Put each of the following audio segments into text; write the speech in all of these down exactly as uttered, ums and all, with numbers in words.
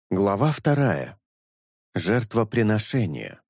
Глава вторая. Жертвоприношение.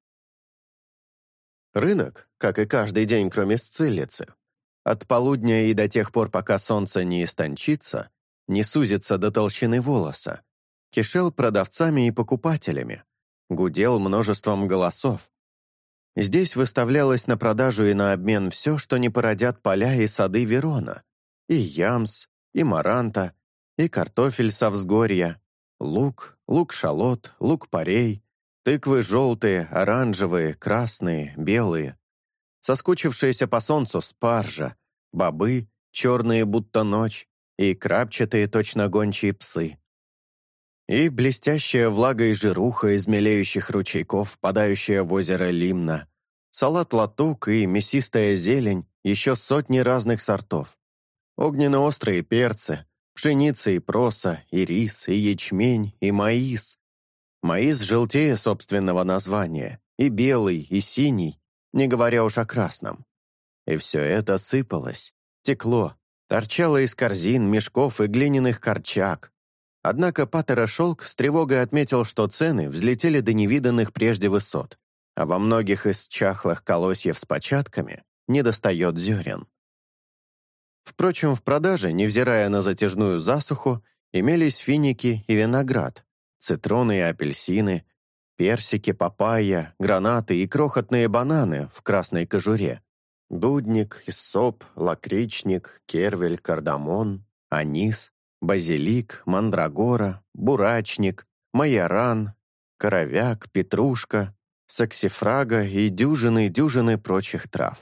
Рынок, как и каждый день, кроме Сциллицы, от полудня и до тех пор, пока солнце не истончится, не сузится до толщины волоса, кишел продавцами и покупателями, гудел множеством голосов. Здесь выставлялось на продажу и на обмен все, что не породят поля и сады Верона, и ямс, и маранта, и картофель со взгорья, лук, лук-шалот, лук-порей, тыквы желтые, оранжевые, красные, белые, соскучившиеся по солнцу спаржа, бобы, черные будто ночь, и крапчатые точно гончие псы. И блестящая влага и жируха из мелеющих ручейков, впадающая в озеро Лимна, салат-латук и мясистая зелень, еще сотни разных сортов, огненно-острые перцы, пшеница и проса, и рис, и ячмень, и маис. Маис желтее собственного названия, и белый, и синий, не говоря уж о красном. И все это сыпалось, текло, торчало из корзин, мешков и глиняных корчак. Однако Паттера Шелк с тревогой отметил, что цены взлетели до невиданных прежде высот, а во многих из чахлых колосьев с початками недостает зерен. Впрочем, в продаже, невзирая на затяжную засуху, имелись финики и виноград, цитроны и апельсины, персики, папайя, гранаты и крохотные бананы в красной кожуре, дудник, иссоп, лакричник, кервель, кардамон, анис, базилик, мандрагора, бурачник, майоран, коровяк, петрушка, саксифрага и дюжины-дюжины прочих трав.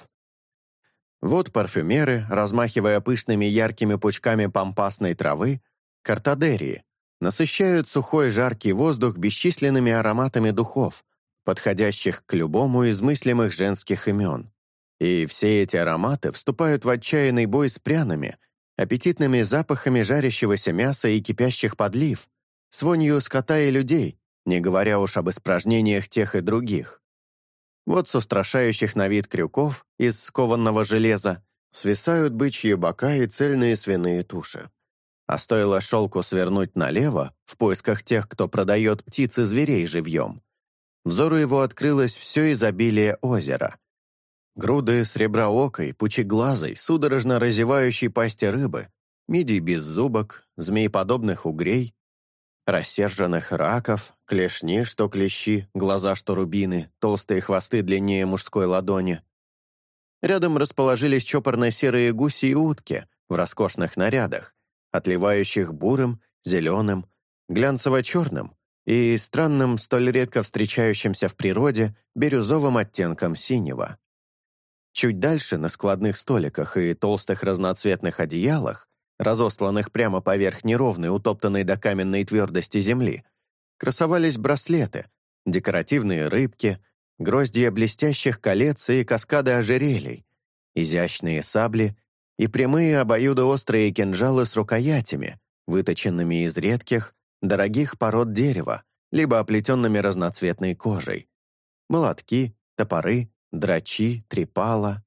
Вот парфюмеры, размахивая пышными яркими пучками пампасной травы, картадерии, насыщают сухой жаркий воздух бесчисленными ароматами духов, подходящих к любому из мыслимых женских имен. И все эти ароматы вступают в отчаянный бой с пряными, аппетитными запахами жарящегося мяса и кипящих подлив, с вонью скота и людей, не говоря уж об испражнениях тех и других. Вот с устрашающих на вид крюков из скованного железа свисают бычьи бока и цельные свиные туши. А стоило Шелку свернуть налево, в поисках тех, кто продает птиц и зверей живьем, взору его открылось все изобилие озера. Груды среброокой, пучеглазой, судорожно разевающей пасти рыбы, мидий беззубок, змееподобных угрей, рассерженных раков, клешни, что клещи, глаза, что рубины, толстые хвосты длиннее мужской ладони. Рядом расположились чопорно-серые гуси и утки в роскошных нарядах, отливающих бурым, зеленым, глянцево-черным и странным, столь редко встречающимся в природе, бирюзовым оттенком синего. Чуть дальше, на складных столиках и толстых разноцветных одеялах, разосланных прямо поверх неровной, утоптанной до каменной твердости земли, красовались браслеты, декоративные рыбки, гроздья блестящих колец и каскады ожерелий, изящные сабли и прямые обоюдоострые кинжалы с рукоятями, выточенными из редких, дорогих пород дерева, либо оплетенными разноцветной кожей, молотки, топоры, драчи, трепала.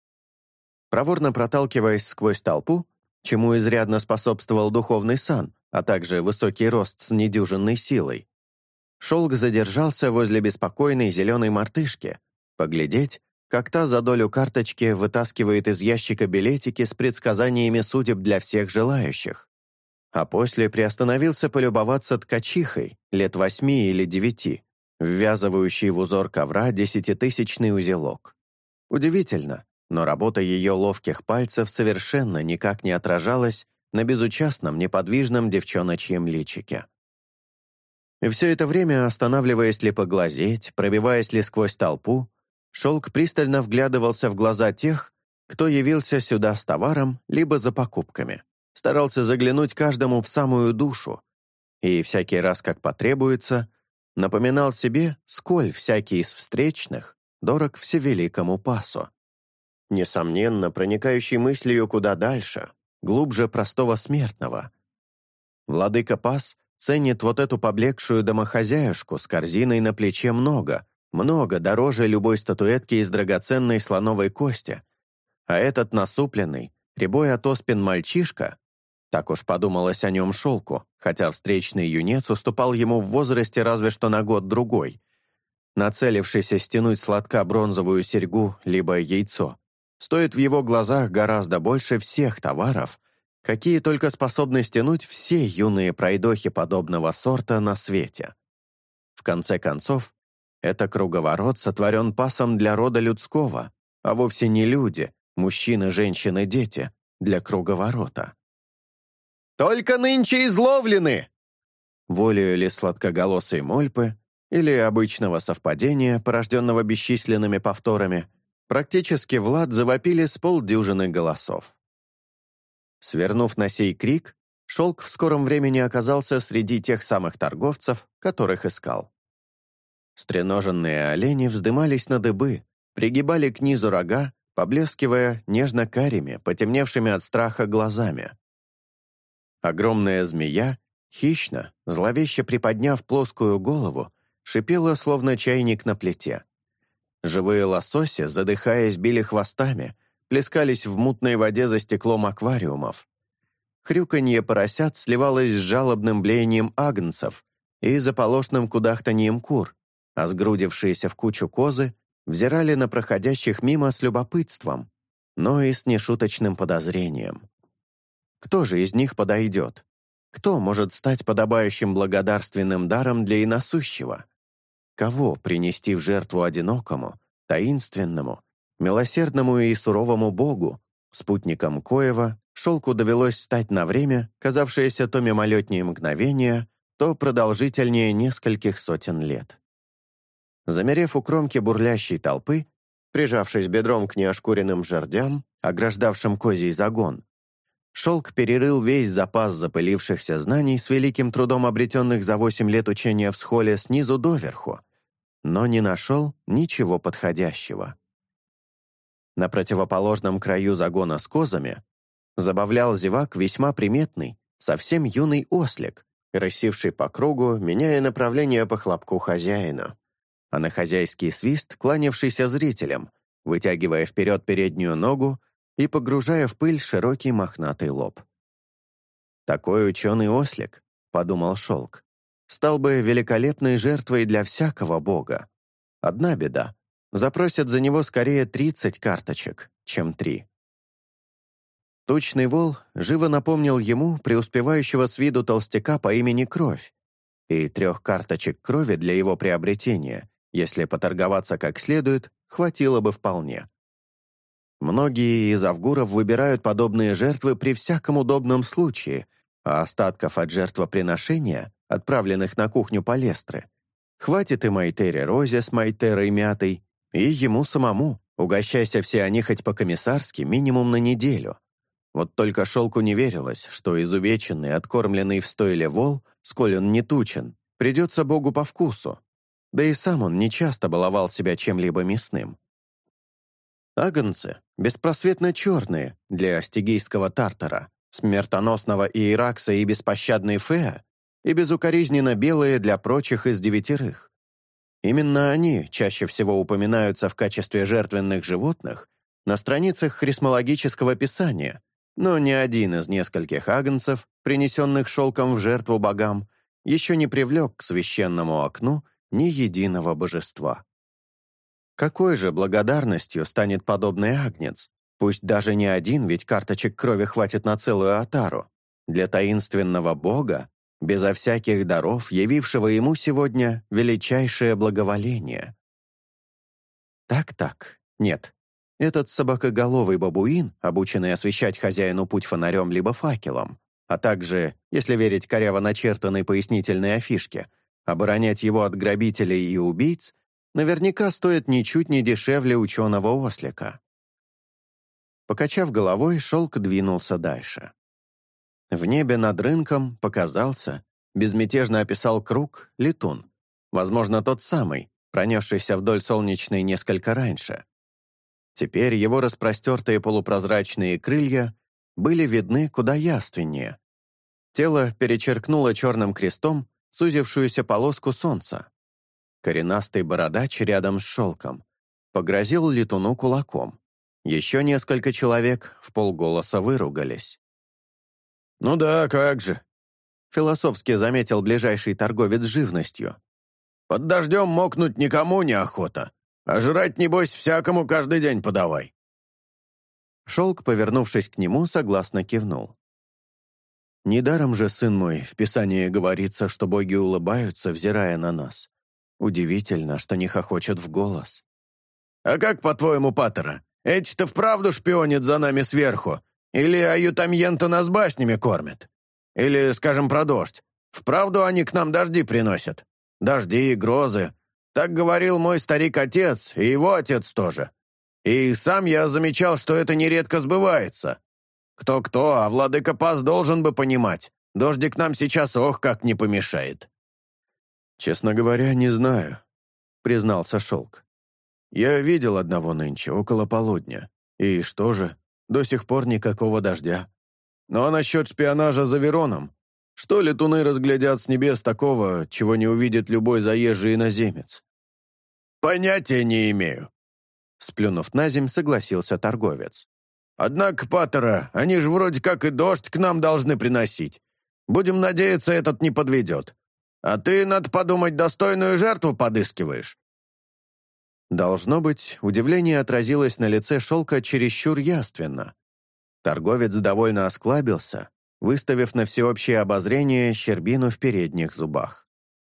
Проворно проталкиваясь сквозь толпу, чему изрядно способствовал духовный сан, а также высокий рост с недюжинной силой, Шелк задержался возле беспокойной зеленой мартышки, поглядеть, как та за долю карточки вытаскивает из ящика билетики с предсказаниями судеб для всех желающих. А после приостановился полюбоваться ткачихой лет восьми или девяти, ввязывающей в узор ковра десятитысячный узелок. Удивительно, но работа ее ловких пальцев совершенно никак не отражалась на безучастном, неподвижном девчоночьем личике. И все это время, останавливаясь ли поглазеть, пробиваясь ли сквозь толпу, Шелк пристально вглядывался в глаза тех, кто явился сюда с товаром либо за покупками, старался заглянуть каждому в самую душу, и всякий раз, как потребуется, напоминал себе, сколь всякий из встречных дорог всевеликому Пасу. Несомненно, проникающий мыслью куда дальше, глубже простого смертного. Владыка Пас ценит вот эту поблекшую домохозяюшку с корзиной на плече много, много дороже любой статуэтки из драгоценной слоновой кости, а этот насупленный, рябой от оспин мальчишка Так уж подумалось о нем шелку, хотя встречный юнец уступал ему в возрасте разве что на год-другой. Нацелившийся стянуть с лотка бронзовую серьгу либо яйцо стоит в его глазах гораздо больше всех товаров, какие только способны стянуть все юные пройдохи подобного сорта на свете. В конце концов, это круговорот сотворен пасом для рода людского, а вовсе не люди, мужчины, женщины, дети, для круговорота. «Только нынче изловлены!» Волею ли сладкоголосой мольпы или обычного совпадения, порожденного бесчисленными повторами, практически Влад завопили с полдюжины голосов. Свернув на сей крик, шелк в скором времени оказался среди тех самых торговцев, которых искал. Стреноженные олени вздымались на дыбы, пригибали к низу рога, поблескивая нежно-карими, потемневшими от страха глазами. Огромная змея, хищно, зловеще приподняв плоскую голову, шипела, словно чайник на плите. Живые лососи, задыхаясь, били хвостами, плескались в мутной воде за стеклом аквариумов. Хрюканье поросят сливалось с жалобным блеянием агнцев и заполошным кудахтаньем кур, а сгрудившиеся в кучу козы взирали на проходящих мимо с любопытством, но и с нешуточным подозрением. Кто же из них подойдет? Кто может стать подобающим благодарственным даром для иносущего? Кого принести в жертву одинокому, таинственному, милосердному и суровому Богу, спутником коего шелку довелось стать на время, казавшееся то мимолетнее мгновение, то продолжительнее нескольких сотен лет. Замерев у кромки бурлящей толпы, прижавшись бедром к неошкуренным жердям, ограждавшим козий загон, шелк перерыл весь запас запылившихся знаний с великим трудом обретенных за восемь лет учения в схоле снизу доверху, но не нашел ничего подходящего. На противоположном краю загона с козами забавлял зевак весьма приметный, совсем юный ослик, рысивший по кругу, меняя направление по хлопку хозяина, а на хозяйский свист кланявшийся зрителям, вытягивая вперед переднюю ногу и погружая в пыль широкий мохнатый лоб. «Такой ученый ослик», — подумал шелк, стал бы великолепной жертвой для всякого бога. Одна беда — запросят за него скорее тридцать карточек, чем три. Тучный вол живо напомнил ему преуспевающего с виду толстяка по имени Кровь, и трех карточек крови для его приобретения, если поторговаться как следует, хватило бы вполне. Многие из авгуров выбирают подобные жертвы при всяком удобном случае, а остатков от жертвоприношения, отправленных на кухню Палестры, хватит и Майтере Розе с Майтерой Мятой, и ему самому, угощайся все они хоть по-комиссарски минимум на неделю. Вот только шелку не верилось, что изувеченный, откормленный в стойле вол, сколь он не тучен, придется Богу по вкусу. Да и сам он нечасто баловал себя чем-либо мясным. Агнцы беспросветно черные для астигийского тартара, смертоносного Иеракса и беспощадной Феа, и безукоризненно белые для прочих из девятерых. Именно они чаще всего упоминаются в качестве жертвенных животных на страницах хрисмологического писания, но ни один из нескольких агнцев, принесенных шелком в жертву богам, еще не привлек к священному окну ни единого божества. Какой же благодарностью станет подобный агнец, пусть даже не один, ведь карточек крови хватит на целую отару, для таинственного бога, безо всяких даров, явившего ему сегодня величайшее благоволение? Так-так, нет. Этот собакоголовый бабуин, обученный освещать хозяину путь фонарем либо факелом, а также, если верить коряво начертанной пояснительной афишке, оборонять его от грабителей и убийц, наверняка стоит ничуть не дешевле ученого ослика. Покачав головой, шелк двинулся дальше. В небе над рынком показался, безмятежно описал круг, летун, возможно, тот самый, пронесшийся вдоль солнечной несколько раньше. Теперь его распростертые полупрозрачные крылья были видны куда явственнее. Тело перечеркнуло черным крестом сузившуюся полоску солнца. Коренастый бородач рядом с шелком погрозил летуну кулаком. Еще несколько человек вполголоса выругались. «Ну да, как же», — философски заметил ближайший торговец живностью. «Под дождем мокнуть никому не охота, а жрать, небось, всякому каждый день подавай». Шелк, повернувшись к нему, согласно кивнул. «Недаром же, сын мой, в Писании говорится, что боги улыбаются, взирая на нас. Удивительно, что не хохочут в голос». «А как, по-твоему, Паттера, эти-то вправду шпионят за нами сверху? Или аютамьента нас баснями кормят? Или, скажем, про дождь. Вправду они к нам дожди приносят? Дожди и грозы. Так говорил мой старик-отец, и его отец тоже. И сам я замечал, что это нередко сбывается. Кто-кто, а владыка Пас должен бы понимать. Дождик нам сейчас ох как не помешает». «Честно говоря, не знаю», — признался Шелк. «Я видел одного нынче, около полудня. И что же, до сих пор никакого дождя. Ну а насчет шпионажа за Вероном? Что летуны разглядят с небес такого, чего не увидит любой заезжий иноземец?» «Понятия не имею», — сплюнув на земь, согласился торговец. «Однако, Паттера, они же вроде как и дождь к нам должны приносить. Будем надеяться, этот не подведет. А ты, надо подумать, достойную жертву подыскиваешь». Должно быть, удивление отразилось на лице Шелка чересчур яственно. Торговец довольно осклабился, выставив на всеобщее обозрение щербину в передних зубах.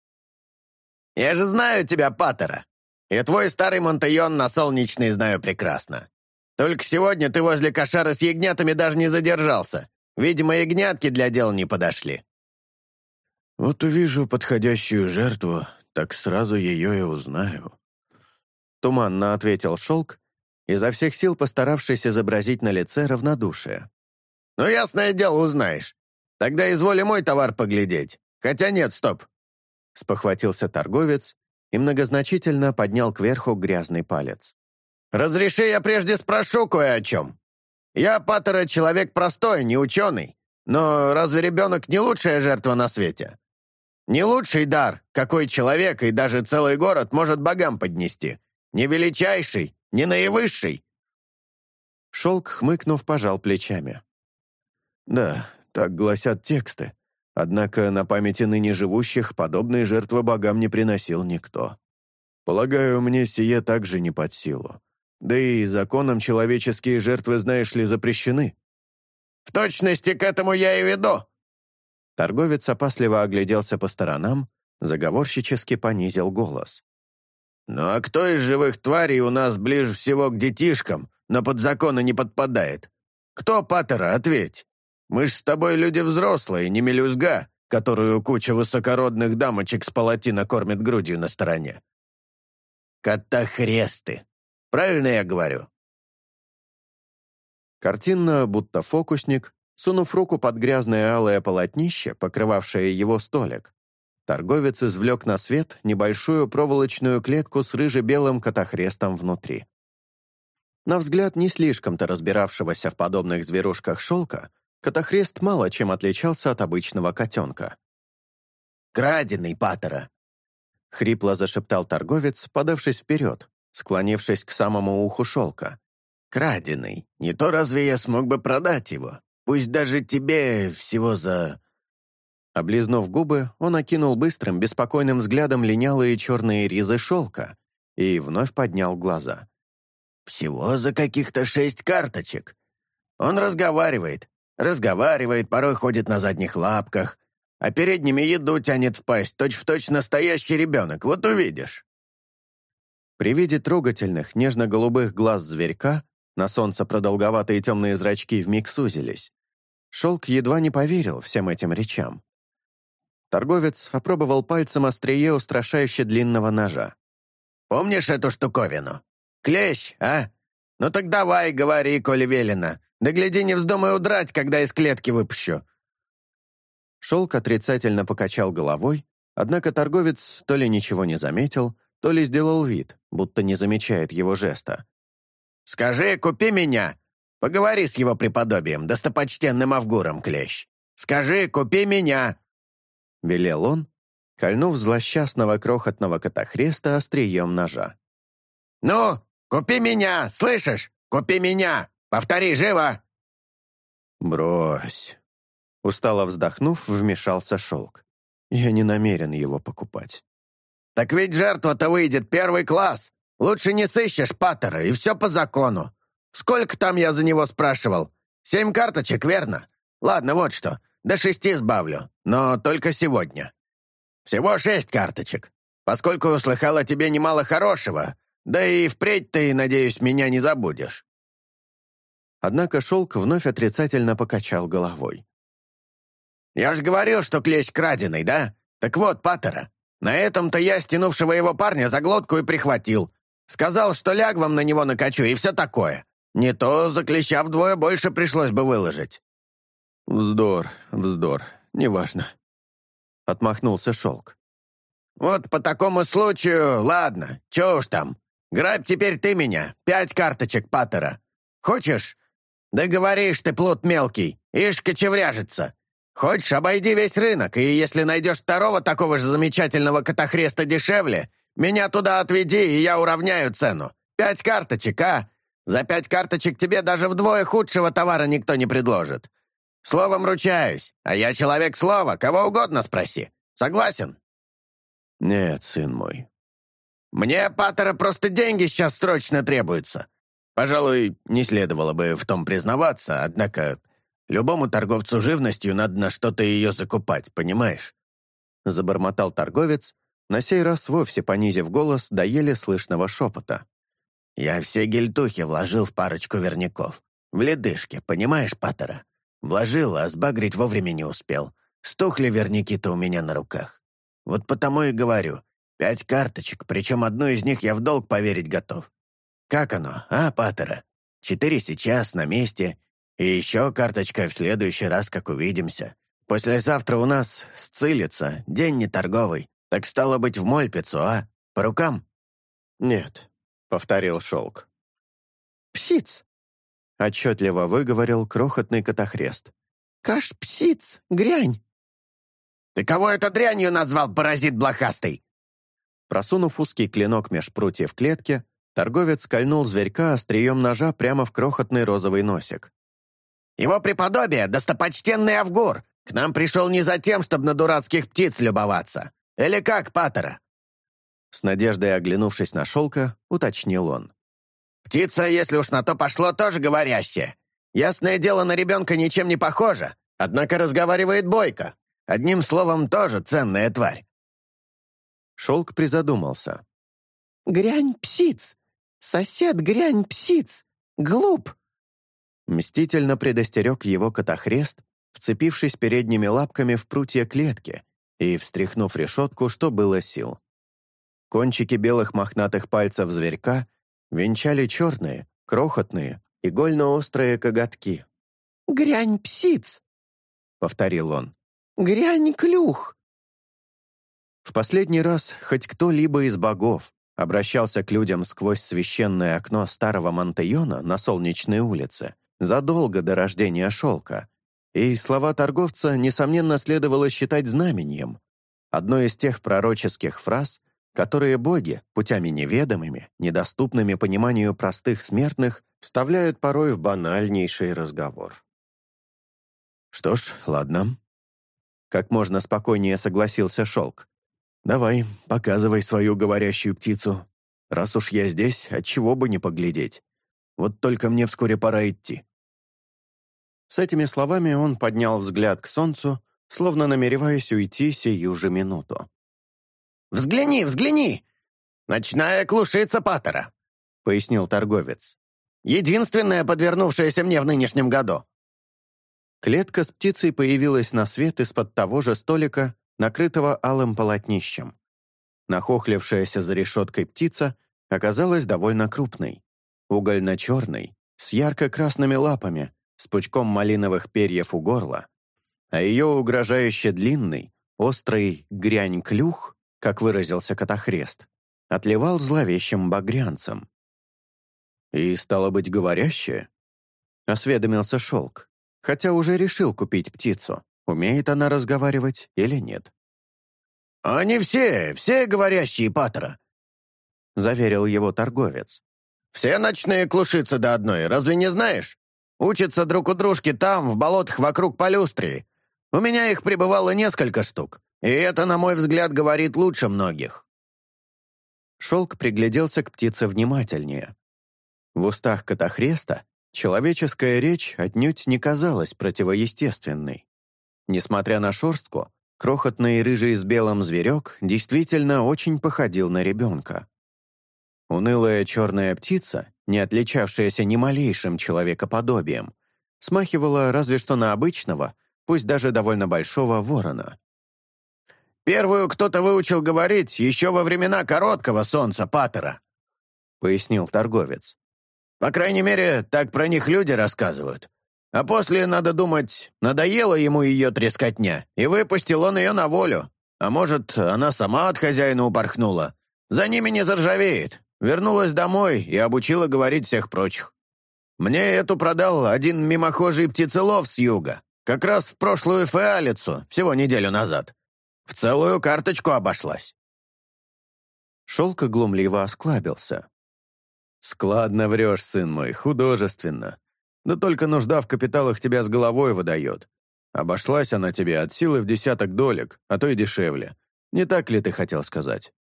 «Я же знаю тебя, Паттера, и твой старый Монтайон на солнечный знаю прекрасно. Только сегодня ты возле кошары с ягнятами даже не задержался. Видимо, ягнятки для дела не подошли». «Вот увижу подходящую жертву, так сразу ее и узнаю», — туманно ответил Шелк, изо всех сил постаравшись изобразить на лице равнодушие. «Ну, ясное дело, узнаешь. Тогда изволи мой товар поглядеть. Хотя нет, стоп!» Спохватился торговец и многозначительно поднял кверху грязный палец. «Разреши, я прежде спрошу кое о чем. Я, Паттера, человек простой, не ученый, но разве ребенок не лучшая жертва на свете? Не лучший дар, какой человек и даже целый город может богам поднести. Не величайший, не наивысший». Шелк, хмыкнув, пожал плечами. «Да, так гласят тексты. Однако на памяти ныне живущих подобные жертвы богам не приносил никто. Полагаю, мне сие также не под силу. Да и законом человеческие жертвы, знаешь ли, запрещены». «В точности к этому я и веду». Торговец опасливо огляделся по сторонам, заговорщически понизил голос. «Ну а кто из живых тварей у нас ближе всего к детишкам, но под законы не подпадает? Кто, Паттера, ответь? Мы ж с тобой люди взрослые, не мелюзга, которую куча высокородных дамочек с палатина кормит грудью на стороне. Котохресты. Правильно я говорю?» Картинно, будто фокусник, сунув руку под грязное алое полотнище, покрывавшее его столик, торговец извлек на свет небольшую проволочную клетку с рыже-белым котохрестом внутри. На взгляд не слишком-то разбиравшегося в подобных зверушках Шелка, котохрест мало чем отличался от обычного котенка. «Краденый, Паттера!» — хрипло зашептал торговец, подавшись вперед, склонившись к самому уху Шелка. «Краденый. Не то разве я смог бы продать его? Пусть даже тебе всего за...» Облизнув губы, он окинул быстрым, беспокойным взглядом линялые черные ризы Шелка и вновь поднял глаза. «Всего за каких-то шесть карточек. Он разговаривает, разговаривает, порой ходит на задних лапках, а передними еду тянет в пасть, точь-в-точь настоящий ребенок, вот увидишь». При виде трогательных, нежно-голубых глаз зверька на солнце продолговатые темные зрачки вмиг сузились. Шелк едва не поверил всем этим речам. Торговец опробовал пальцем острие устрашающе длинного ножа. «Помнишь эту штуковину? Клещ, а? Ну так давай, говори, коли велено. Да гляди, не вздумай удрать, когда из клетки выпущу». Шелк отрицательно покачал головой, однако торговец то ли ничего не заметил, то ли сделал вид, будто не замечает его жеста. «Скажи, купи меня! Поговори с его преподобием, достопочтенным Авгуром, клещ! Скажи, купи меня!» — велел он, кольнув злосчастного крохотного котохреста острием ножа. «Ну, купи меня, слышишь? Купи меня! Повтори, живо!» «Брось!» Устало вздохнув, вмешался Шелк. «Я не намерен его покупать». «Так ведь жертва-то выйдет первый класс. Лучше не сыщешь Паттера, и все по закону. Сколько там я за него спрашивал? Семь карточек, верно? Ладно, вот что, до шести сбавлю, но только сегодня. Всего шесть карточек, поскольку услыхал о тебе немало хорошего, да и впредь ты, надеюсь, меня не забудешь». Однако Шелк вновь отрицательно покачал головой. «Я ж говорил, что клещ краденый, да? Так вот, Паттера, на этом-то я стянувшего его парня за глотку и прихватил. Сказал, что лягвом на него накачу и все такое. Не то за клеща вдвое больше пришлось бы выложить». «Вздор, вздор, неважно», — отмахнулся Шелк. «Вот по такому случаю, ладно, чё уж там. Грабь теперь ты меня, пять карточек Паттера. Хочешь? Да говоришь ты, плут мелкий, ишь кочевряжется. Хочешь, обойди весь рынок, и если найдешь второго такого же замечательного котохреста дешевле, меня туда отведи, и я уравняю цену. Пять карточек, а? За пять карточек тебе даже вдвое худшего товара никто не предложит. Словом ручаюсь, а я человек слова, кого угодно спроси. Согласен?» «Нет, сын мой». «Мне, Паттера, просто деньги сейчас срочно требуются. Пожалуй, не следовало бы в том признаваться, однако любому торговцу живностью надо на что-то ее закупать, понимаешь?» Забормотал торговец, на сей раз вовсе понизив голос до еле слышного шепота. «Я все гельтухи вложил в парочку верняков. В ледышке, понимаешь, Паттера? Вложил, а сбагрить вовремя не успел. Стухли верняки-то у меня на руках. Вот потому и говорю, пять карточек, причем одну из них я в долг поверить готов. Как оно, а, Паттера? Четыре сейчас, на месте, и еще карточка в следующий раз, как увидимся. Послезавтра у нас сцилица, день не торговый, так стало быть в Мольпицу, а? По рукам?» «Нет», — повторил Шелк. «Псиц!» — отчетливо выговорил крохотный котохрест. «Каш, псиц, грянь!» «Ты кого это дрянью назвал, паразит блохастый?» Просунув узкий клинок меж прутьев клетки, торговец кольнул зверька острием ножа прямо в крохотный розовый носик. «Его преподобие, достопочтенный Авгур, к нам пришел не за тем, чтобы на дурацких птиц любоваться. Или как, Паттера?» С надеждой оглянувшись на Шелка, уточнил он. «Птица, если уж на то пошло, тоже говорящая. Ясное дело, на ребенка ничем не похожа, однако разговаривает бойко. Одним словом, тоже ценная тварь». Шелк призадумался. «Грянь, псиц! Сосед, грянь, псиц! Глуп!» Мстительно предостерег его котохрест, вцепившись передними лапками в прутья клетки и встряхнув решетку, что было сил. Кончики белых мохнатых пальцев зверька венчали черные, крохотные, игольно-острые коготки. «Грянь, псиц!» — повторил он. «Грянь, клюх!» В последний раз хоть кто-либо из богов обращался к людям сквозь священное окно старого Монтейона на Солнечной улице задолго до рождения Шелка, и слова торговца, несомненно, следовало считать знаменем, одной из тех пророческих фраз, которые боги, путями неведомыми, недоступными пониманию простых смертных, вставляют порой в банальнейший разговор. «Что ж, ладно», — как можно спокойнее согласился Шелк. «Давай, показывай свою говорящую птицу. Раз уж я здесь, отчего бы не поглядеть. Вот только мне вскоре пора идти». С этими словами он поднял взгляд к солнцу, словно намереваясь уйти сию же минуту. «Взгляни, взгляни! Ночная клушица Паттера», — пояснил торговец. «Единственная, подвернувшаяся мне в нынешнем году». Клетка с птицей появилась на свет из-под того же столика, накрытого алым полотнищем. Нахохлившаяся за решеткой птица оказалась довольно крупной, угольно-черной, с ярко-красными лапами, с пучком малиновых перьев у горла, а ее угрожающе длинный, острый грянь-клюх, как выразился котохрест, отливал зловещим багрянцем. «И, стало быть, говорящая?» — осведомился Шелк, хотя уже решил купить птицу, умеет она разговаривать или нет. «Они все, все говорящие, Паттера», — заверил его торговец. «Все ночные клушицы до одной, разве не знаешь? Учатся друг у дружки там, в болотах вокруг Полюстрии. У меня их прибывало несколько штук, и это, на мой взгляд, говорит лучше многих». Шелк пригляделся к птице внимательнее. В устах Катахреста человеческая речь отнюдь не казалась противоестественной. Несмотря на шерстку, крохотный рыжий с белым зверек действительно очень походил на ребенка. Унылая черная птица, не отличавшаяся ни малейшим человекоподобием, смахивала разве что на обычного, пусть даже довольно большого ворона. «Первую кто-то выучил говорить еще во времена короткого солнца Паттера», — пояснил торговец. «По крайней мере, так про них люди рассказывают. А после, надо думать, надоела ему ее трескотня, и выпустил он ее на волю. А может, она сама от хозяина упорхнула. За ними не заржавеет. Вернулась домой и обучила говорить всех прочих. Мне эту продал один мимохожий птицелов с юга, как раз в прошлую феалицу, всего неделю назад. В целую карточку обошлась». Шелк глумливо осклабился. «Складно врешь, сын мой, художественно. Да только нужда в капиталах тебя с головой выдает. Обошлась она тебе от силы в десяток долек, а то и дешевле. Не так ли ты хотел сказать?»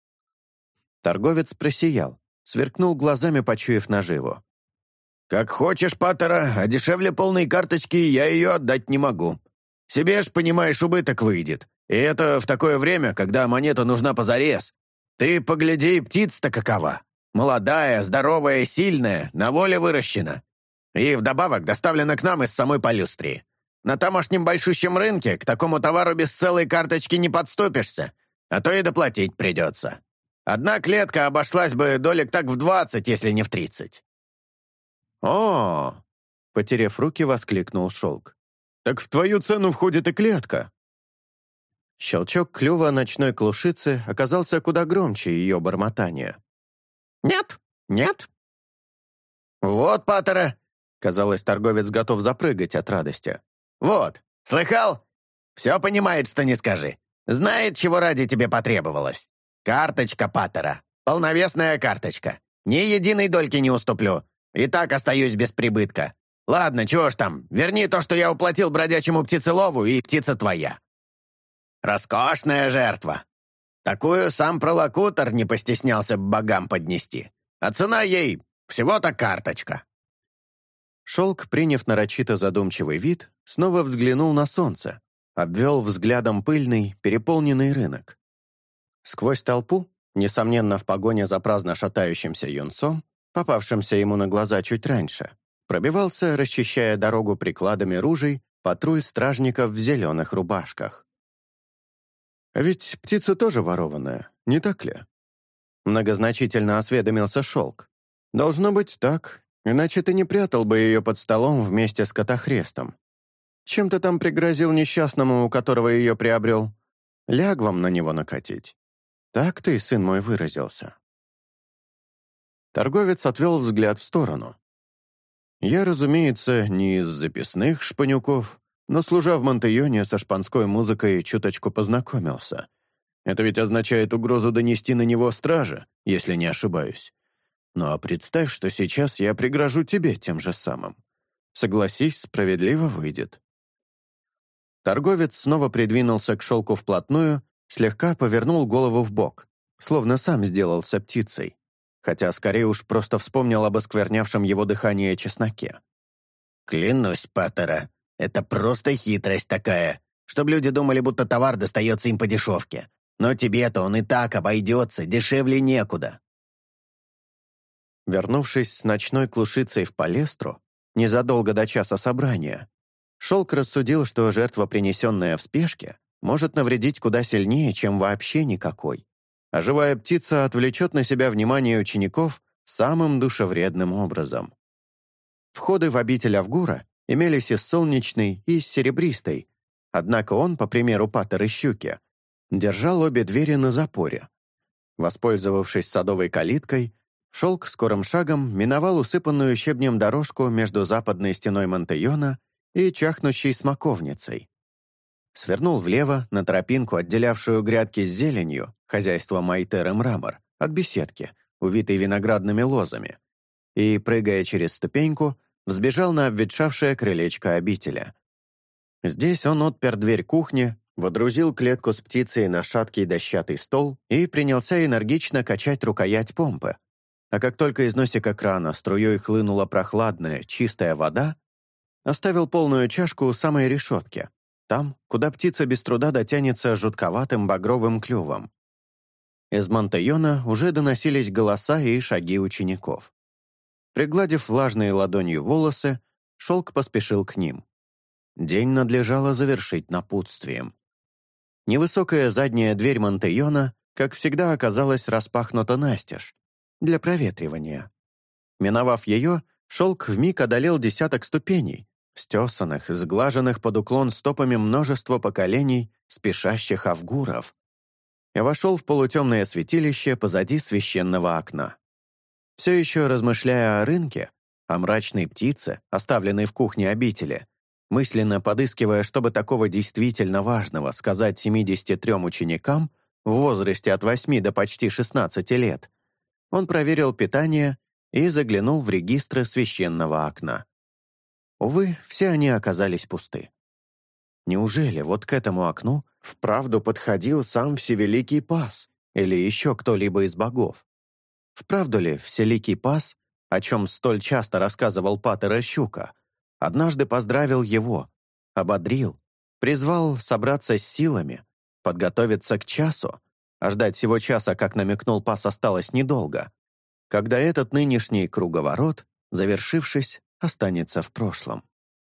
Торговец просиял, сверкнул глазами, почуяв наживу. «Как хочешь, Паттера, а дешевле полной карточки я ее отдать не могу. Себе ж, понимаешь, убыток выйдет. И это в такое время, когда монета нужна позарез. Ты погляди, птица-то какова. Молодая, здоровая, сильная, на воле выращена. И вдобавок доставлена к нам из самой Полюстрии. На тамошнем большущем рынке к такому товару без целой карточки не подступишься, а то и доплатить придется. Одна клетка обошлась бы долек так в двадцать, если не в тридцать». «О!» — потеряв руки, воскликнул Шелк. «Так в твою цену входит и клетка». Щелчок клюва ночной клушицы оказался куда громче ее бормотания. «Нет, нет». «Вот, Паттера!» — казалось, торговец готов запрыгать от радости. «Вот, слыхал? Все понимает, что не скажи. Знает, чего ради тебе потребовалось. Карточка Паттера. Полновесная карточка. Ни единой дольки не уступлю. И так остаюсь без прибытка. Ладно, чего ж там, верни то, что я уплатил бродячему птицелову, и птица твоя. Роскошная жертва. Такую сам пролокутор не постеснялся бы богам поднести. А цена ей всего-то карточка». Шелк, приняв нарочито задумчивый вид, снова взглянул на солнце, обвел взглядом пыльный, переполненный рынок. Сквозь толпу, несомненно, в погоне за праздно шатающимся юнцом, попавшимся ему на глаза чуть раньше, пробивался, расчищая дорогу прикладами ружей, патруль стражников в зеленых рубашках. «А ведь птица тоже ворованная, не так ли?» Многозначительно осведомился Шелк. «Должно быть так, иначе ты не прятал бы ее под столом вместе с Катахрестом. Чем ты там пригрозил несчастному, у которого ее приобрел? Лягвам на него накатить. Так ты, сын мой, выразился». Торговец отвел взгляд в сторону. «Я, разумеется, не из записных шпанюков, но, служа в Монтайоне, со шпанской музыкой чуточку познакомился. Это ведь означает угрозу донести на него стража, если не ошибаюсь. Ну а представь, что сейчас я пригрожу тебе тем же самым. Согласись, справедливо выйдет». Торговец снова придвинулся к шелку вплотную, слегка повернул голову вбок, словно сам сделался птицей, хотя скорее уж просто вспомнил об осквернявшем его дыхание чесноке. «Клянусь, Паттера, это просто хитрость такая, чтобы люди думали, будто товар достается им по дешевке. Но тебе-то он и так обойдется, дешевле некуда». Вернувшись с ночной клушицей в Палестру, незадолго до часа собрания, Шелк рассудил, что жертва, принесенная в спешке, может навредить куда сильнее, чем вообще никакой, а живая птица отвлечет на себя внимание учеников самым душевредным образом. Входы в обитель Авгура имелись из солнечной, и из серебристой, однако он, по примеру Паттера Щуки, держал обе двери на запоре. Воспользовавшись садовой калиткой, Шелк скорым шагом миновал усыпанную щебнем дорожку между западной стеной Монтайона и чахнущей смоковницей. Свернул влево на тропинку, отделявшую грядки с зеленью, хозяйство Майтер и Мрамор, от беседки, увитой виноградными лозами, и, прыгая через ступеньку, взбежал на обветшавшее крылечко обители. Здесь он отпер дверь кухни, водрузил клетку с птицей на шаткий дощатый стол и принялся энергично качать рукоять помпы. А как только из носика крана струей хлынула прохладная, чистая вода, оставил полную чашку у самой решетки, там, куда птица без труда дотянется жутковатым багровым клювом. Из Монтайона уже доносились голоса и шаги учеников. Пригладив влажные ладонью волосы, Шелк поспешил к ним. День надлежало завершить напутствием. Невысокая задняя дверь Монтайона, как всегда, оказалась распахнута настежь для проветривания. Миновав ее, Шелк вмиг одолел десяток ступеней, стесанных, сглаженных под уклон стопами множества поколений спешащих авгуров, и вошел в полутемное святилище позади священного окна. Все еще размышляя о рынке, о мрачной птице, оставленной в кухне обители, мысленно подыскивая, чтобы такого действительно важного сказать семидесяти трем ученикам в возрасте от восьми до почти шестнадцати лет, он проверил питание и заглянул в регистры священного окна. Увы, все они оказались пусты. Неужели вот к этому окну вправду подходил сам Всевеликий Пас или еще кто-либо из богов? Вправду ли Вселикий Пас, о чем столь часто рассказывал патер Щука, однажды поздравил его, ободрил, призвал собраться с силами, подготовиться к часу, а ждать сего часа, как намекнул Пас, осталось недолго, когда этот нынешний круговорот, завершившись, останется в прошлом.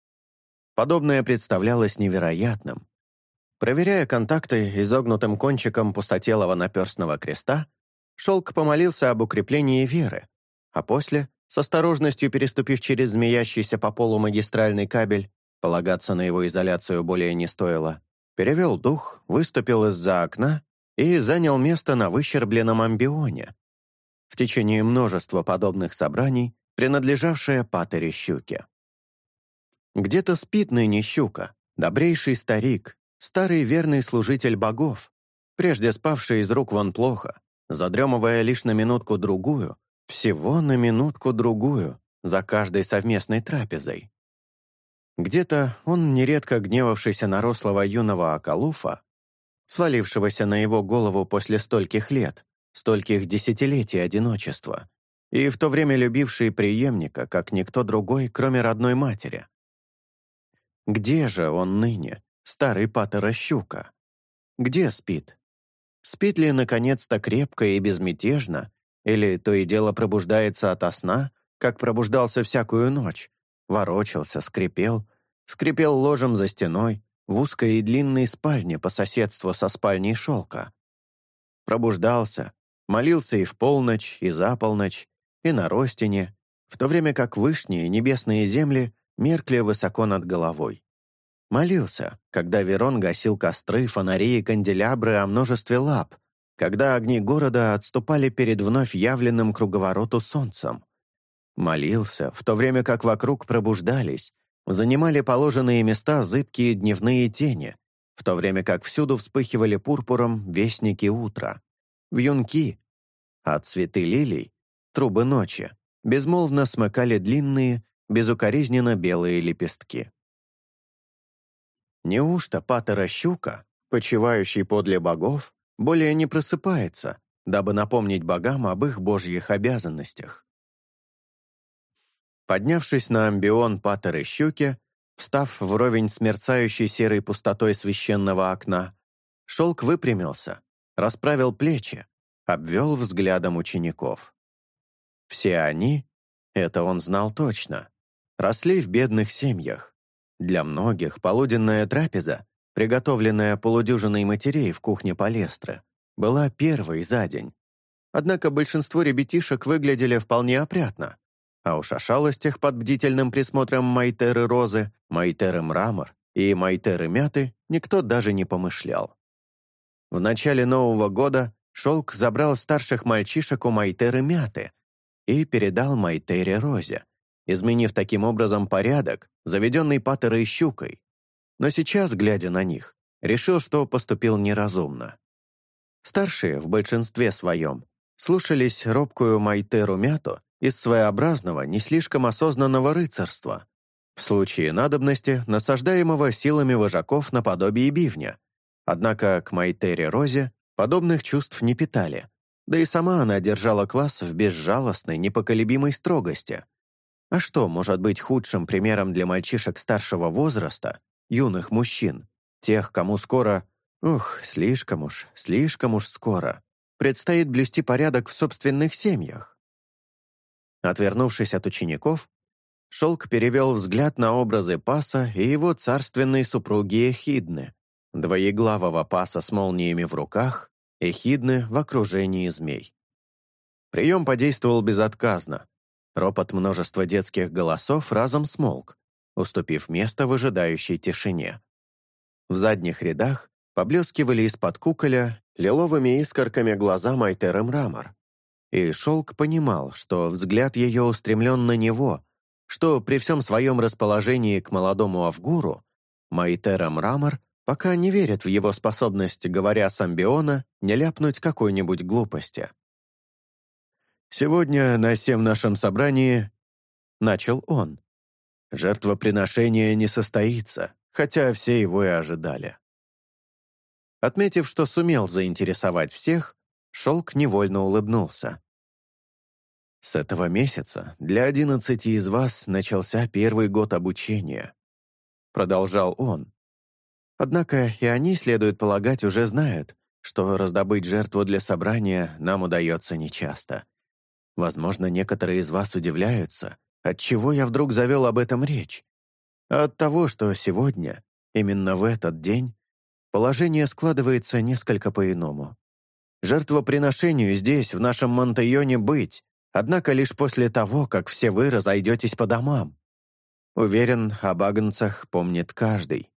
Подобное представлялось невероятным. Проверяя контакты изогнутым кончиком пустотелого наперстного креста, Шелк помолился об укреплении веры, а после, с осторожностью переступив через змеящийся по полу магистральный кабель, полагаться на его изоляцию более не стоило, перевел дух, выступил из-за окна и занял место на выщербленном амбионе, в течение множества подобных собраний, принадлежавшее патере Щуке. Где-то спит ныне Щука, добрейший старик, старый верный служитель богов, прежде спавший из рук вон плохо, задремывая лишь на минутку-другую, всего на минутку-другую, за каждой совместной трапезой. Где-то он, нередко гневавшийся на рослого юного Акалуфа, свалившегося на его голову после стольких лет, стольких десятилетий одиночества, и в то время любивший преемника, как никто другой, кроме родной матери. Где же он ныне, старый патер Щука? Где спит? Спит ли, наконец-то, крепко и безмятежно, или то и дело пробуждается ото сна, как пробуждался всякую ночь, ворочался, скрипел, скрипел ложем за стеной в узкой и длинной спальне по соседству со спальней Шелка? Пробуждался, молился и в полночь, и за полночь, и на Ростине, в то время как вышние небесные земли меркли высоко над головой. Молился, когда Верон гасил костры, фонари и канделябры о множестве лап, когда огни города отступали перед вновь явленным круговороту солнцем. Молился, в то время как вокруг пробуждались, занимали положенные места зыбкие дневные тени, в то время как всюду вспыхивали пурпуром вестники утра, вьюнки, а цветы лилий, трубы ночи, безмолвно смыкали длинные, безукоризненно белые лепестки. Неужто патер Щука, почивающий подле богов, более не просыпается, дабы напомнить богам об их божьих обязанностях? Поднявшись на амбион патера Щуки, встав вровень с мерцающей серой пустотой священного окна, Шелк выпрямился, расправил плечи, обвел взглядом учеников. Все они, это он знал точно, росли в бедных семьях. Для многих полуденная трапеза, приготовленная полудюжиной матерей в кухне Палестры, была первой за день. Однако большинство ребятишек выглядели вполне опрятно, а уж о шалостях под бдительным присмотром Майтеры Розы, Майтеры Мрамор и Майтеры Мяты никто даже не помышлял. В начале Нового года Шелк забрал старших мальчишек у Майтеры Мяты и передал Майтере Розе, изменив таким образом порядок, заведенный патерой Щукой. Но сейчас, глядя на них, решил, что поступил неразумно. Старшие, в большинстве своем, слушались робкую Майтеру Мяту из своеобразного, не слишком осознанного рыцарства, в случае надобности насаждаемого силами вожаков наподобие бивня. Однако к Майтере Розе подобных чувств не питали, да и сама она держала класс в безжалостной, непоколебимой строгости. А что может быть худшим примером для мальчишек старшего возраста, юных мужчин, тех, кому скоро, ух, слишком уж, слишком уж скоро, предстоит блюсти порядок в собственных семьях? Отвернувшись от учеников, Шелк перевел взгляд на образы Паса и его царственной супруги Эхидны, двоеглавого Паса с молниями в руках, Эхидны в окружении змей. Прием подействовал безотказно. Ропот множества детских голосов разом смолк, уступив место выжидающей тишине. В задних рядах поблескивали из-под куколя лиловыми искорками глаза Майтеры Мрамор. И Шелк понимал, что взгляд ее устремлен на него, что при всем своем расположении к молодому Авгуру Майтера Мрамор пока не верит в его способность, говоря с Амбиона, не ляпнуть какой-нибудь глупости. «Сегодня на всем нашем собрании», — начал он, — «жертвоприношение не состоится, хотя все его и ожидали». Отметив, что сумел заинтересовать всех, Шелк невольно улыбнулся. «С этого месяца для одиннадцати из вас начался первый год обучения», — продолжал он. «Однако и они, следует полагать, уже знают, что раздобыть жертву для собрания нам удается нечасто. Возможно, некоторые из вас удивляются, отчего я вдруг завел об этом речь. А от того, что сегодня, именно в этот день, положение складывается несколько по-иному. Жертвоприношению здесь, в нашем Монтайоне, быть, однако лишь после того, как все вы разойдетесь по домам. Уверен, об агнцах помнит каждый».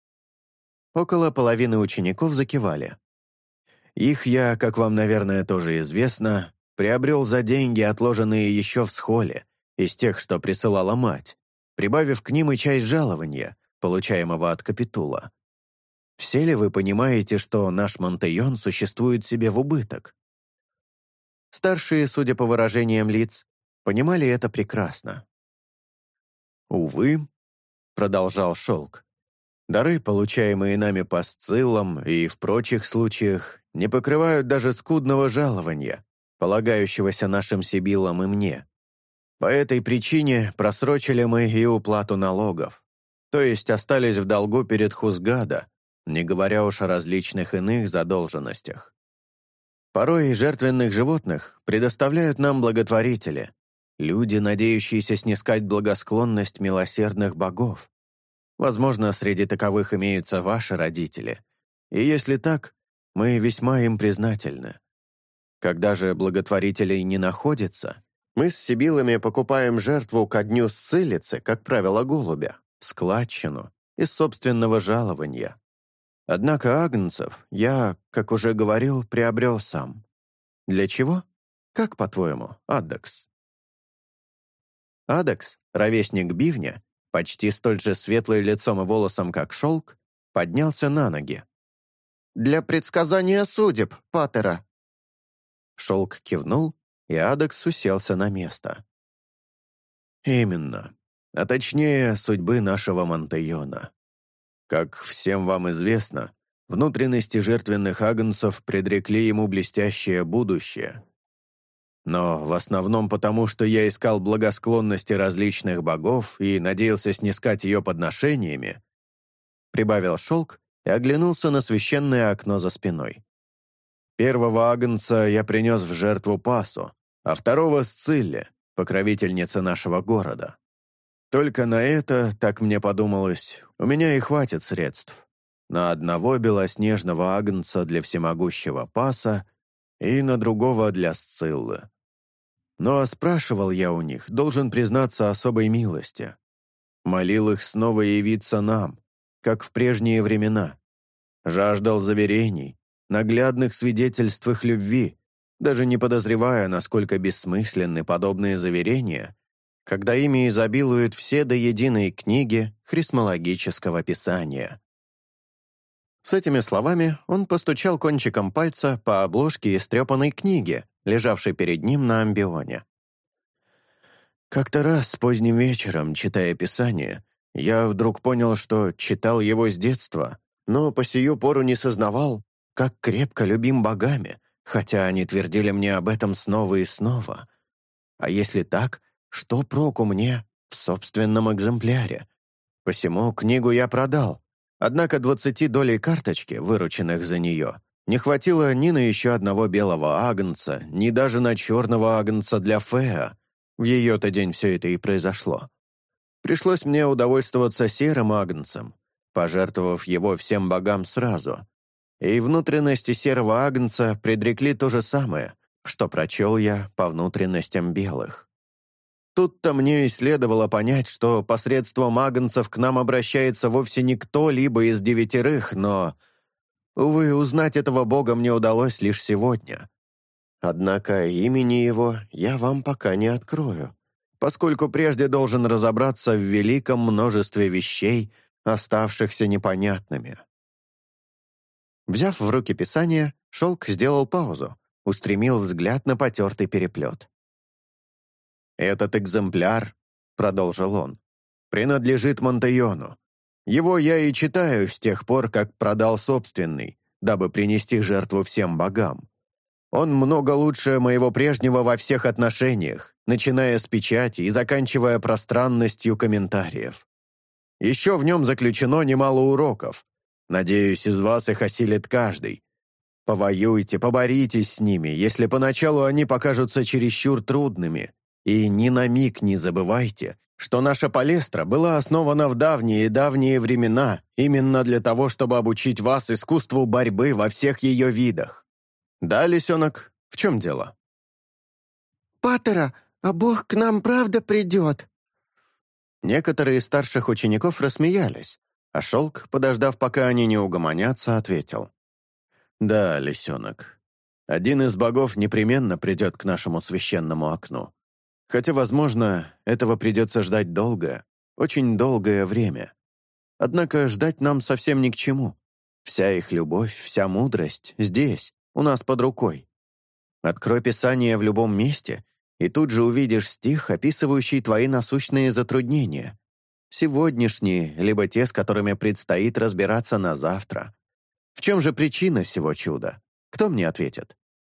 Около половины учеников закивали. Их я, как вам, наверное, тоже известно, приобрел за деньги, отложенные еще в схоле, из тех, что присылала мать, прибавив к ним и часть жалования, получаемого от капитула. Все ли вы понимаете, что наш Монтайон существует себе в убыток? Старшие, судя по выражениям лиц, понимали это прекрасно. «Увы», — продолжал Шелк, «дары, получаемые нами по сциллам и в прочих случаях, не покрывают даже скудного жалования, полагающегося нашим сибилам и мне. По этой причине просрочили мы и уплату налогов, то есть остались в долгу перед Хузгада, не говоря уж о различных иных задолженностях. Порой жертвенных животных предоставляют нам благотворители, люди, надеющиеся снискать благосклонность милосердных богов. Возможно, среди таковых имеются ваши родители, и если так, мы весьма им признательны. Когда же благотворителей не находится, мы с сибилами покупаем жертву ко дню Сциллицы, как правило, голубя, складчину, из собственного жалования. Однако агнцев я, как уже говорил, приобрел сам. Для чего? Как, по-твоему, Аддекс?» Адекс, ровесник бивня, почти столь же светлый лицом и волосом, как Шелк, поднялся на ноги. «Для предсказания судеб, патера». Шелк кивнул, и Адекс уселся на место. «Именно, а точнее, судьбы нашего Монтайона. Как всем вам известно, внутренности жертвенных агнцев предрекли ему блестящее будущее. Но в основном потому, что я искал благосклонности различных богов и надеялся снискать ее подношениями», прибавил Шелк и оглянулся на священное окно за спиной. «Первого агнца я принес в жертву Пасу, а второго — Сцилле, покровительнице нашего города. Только на это, так мне подумалось, у меня и хватит средств. На одного белоснежного агнца для всемогущего Паса и на другого для Сциллы. Но спрашивал я у них, должен признаться, особой милости. Молил их снова явиться нам, как в прежние времена. Жаждал заверений, наглядных свидетельств их любви, даже не подозревая, насколько бессмысленны подобные заверения, когда ими изобилуют все до единой книги хрисмологического писания». С этими словами он постучал кончиком пальца по обложке истрепанной книги, лежавшей перед ним на амбионе. «Как-то раз поздним вечером, читая писание, Я вдруг понял, что читал его с детства, но по сию пору не сознавал, как крепко любим богами, хотя они твердили мне об этом снова и снова. А если так, что проку мне в собственном экземпляре? Посему книгу я продал, однако двадцати долей карточки, вырученных за нее, не хватило ни на еще одного белого агнца, ни даже на черного агнца для Феа. В ее-то день все это и произошло. Пришлось мне удовольствоваться серым агнцем, пожертвовав его всем богам сразу. И внутренности серого агнца предрекли то же самое, что прочел я по внутренностям белых. Тут-то мне и следовало понять, что посредством агнцев к нам обращается вовсе не кто-либо из девятерых, но, увы, узнать этого бога мне удалось лишь сегодня. Однако имени его я вам пока не открою, поскольку прежде должен разобраться в великом множестве вещей, оставшихся непонятными. Взяв в руки писание, Шелк сделал паузу, устремил взгляд на потертый переплет. «Этот экземпляр, — продолжил он, — принадлежит Монтайону. Его я и читаю с тех пор, как продал собственный, дабы принести жертву всем богам. Он много лучше моего прежнего во всех отношениях, начиная с печати и заканчивая пространностью комментариев. Еще в нем заключено немало уроков. Надеюсь, из вас их осилит каждый. Повоюйте, поборитесь с ними, если поначалу они покажутся чересчур трудными. И ни на миг не забывайте, что наша палестра была основана в давние-давние времена именно для того, чтобы обучить вас искусству борьбы во всех ее видах. Да, лисенок, в чем дело?» «Паттера, а Бог к нам правда придет?» Некоторые из старших учеников рассмеялись, а Шелк, подождав, пока они не угомонятся, ответил. «Да, лисенок, один из богов непременно придет к нашему священному окну. Хотя, возможно, этого придется ждать долгое, очень долгое время. Однако ждать нам совсем ни к чему. Вся их любовь, вся мудрость здесь, у нас под рукой. Открой Писание в любом месте, и тут же увидишь стих, описывающий твои насущные затруднения. Сегодняшние, либо те, с которыми предстоит разбираться на завтра. В чем же причина сего чуда? Кто мне ответит?»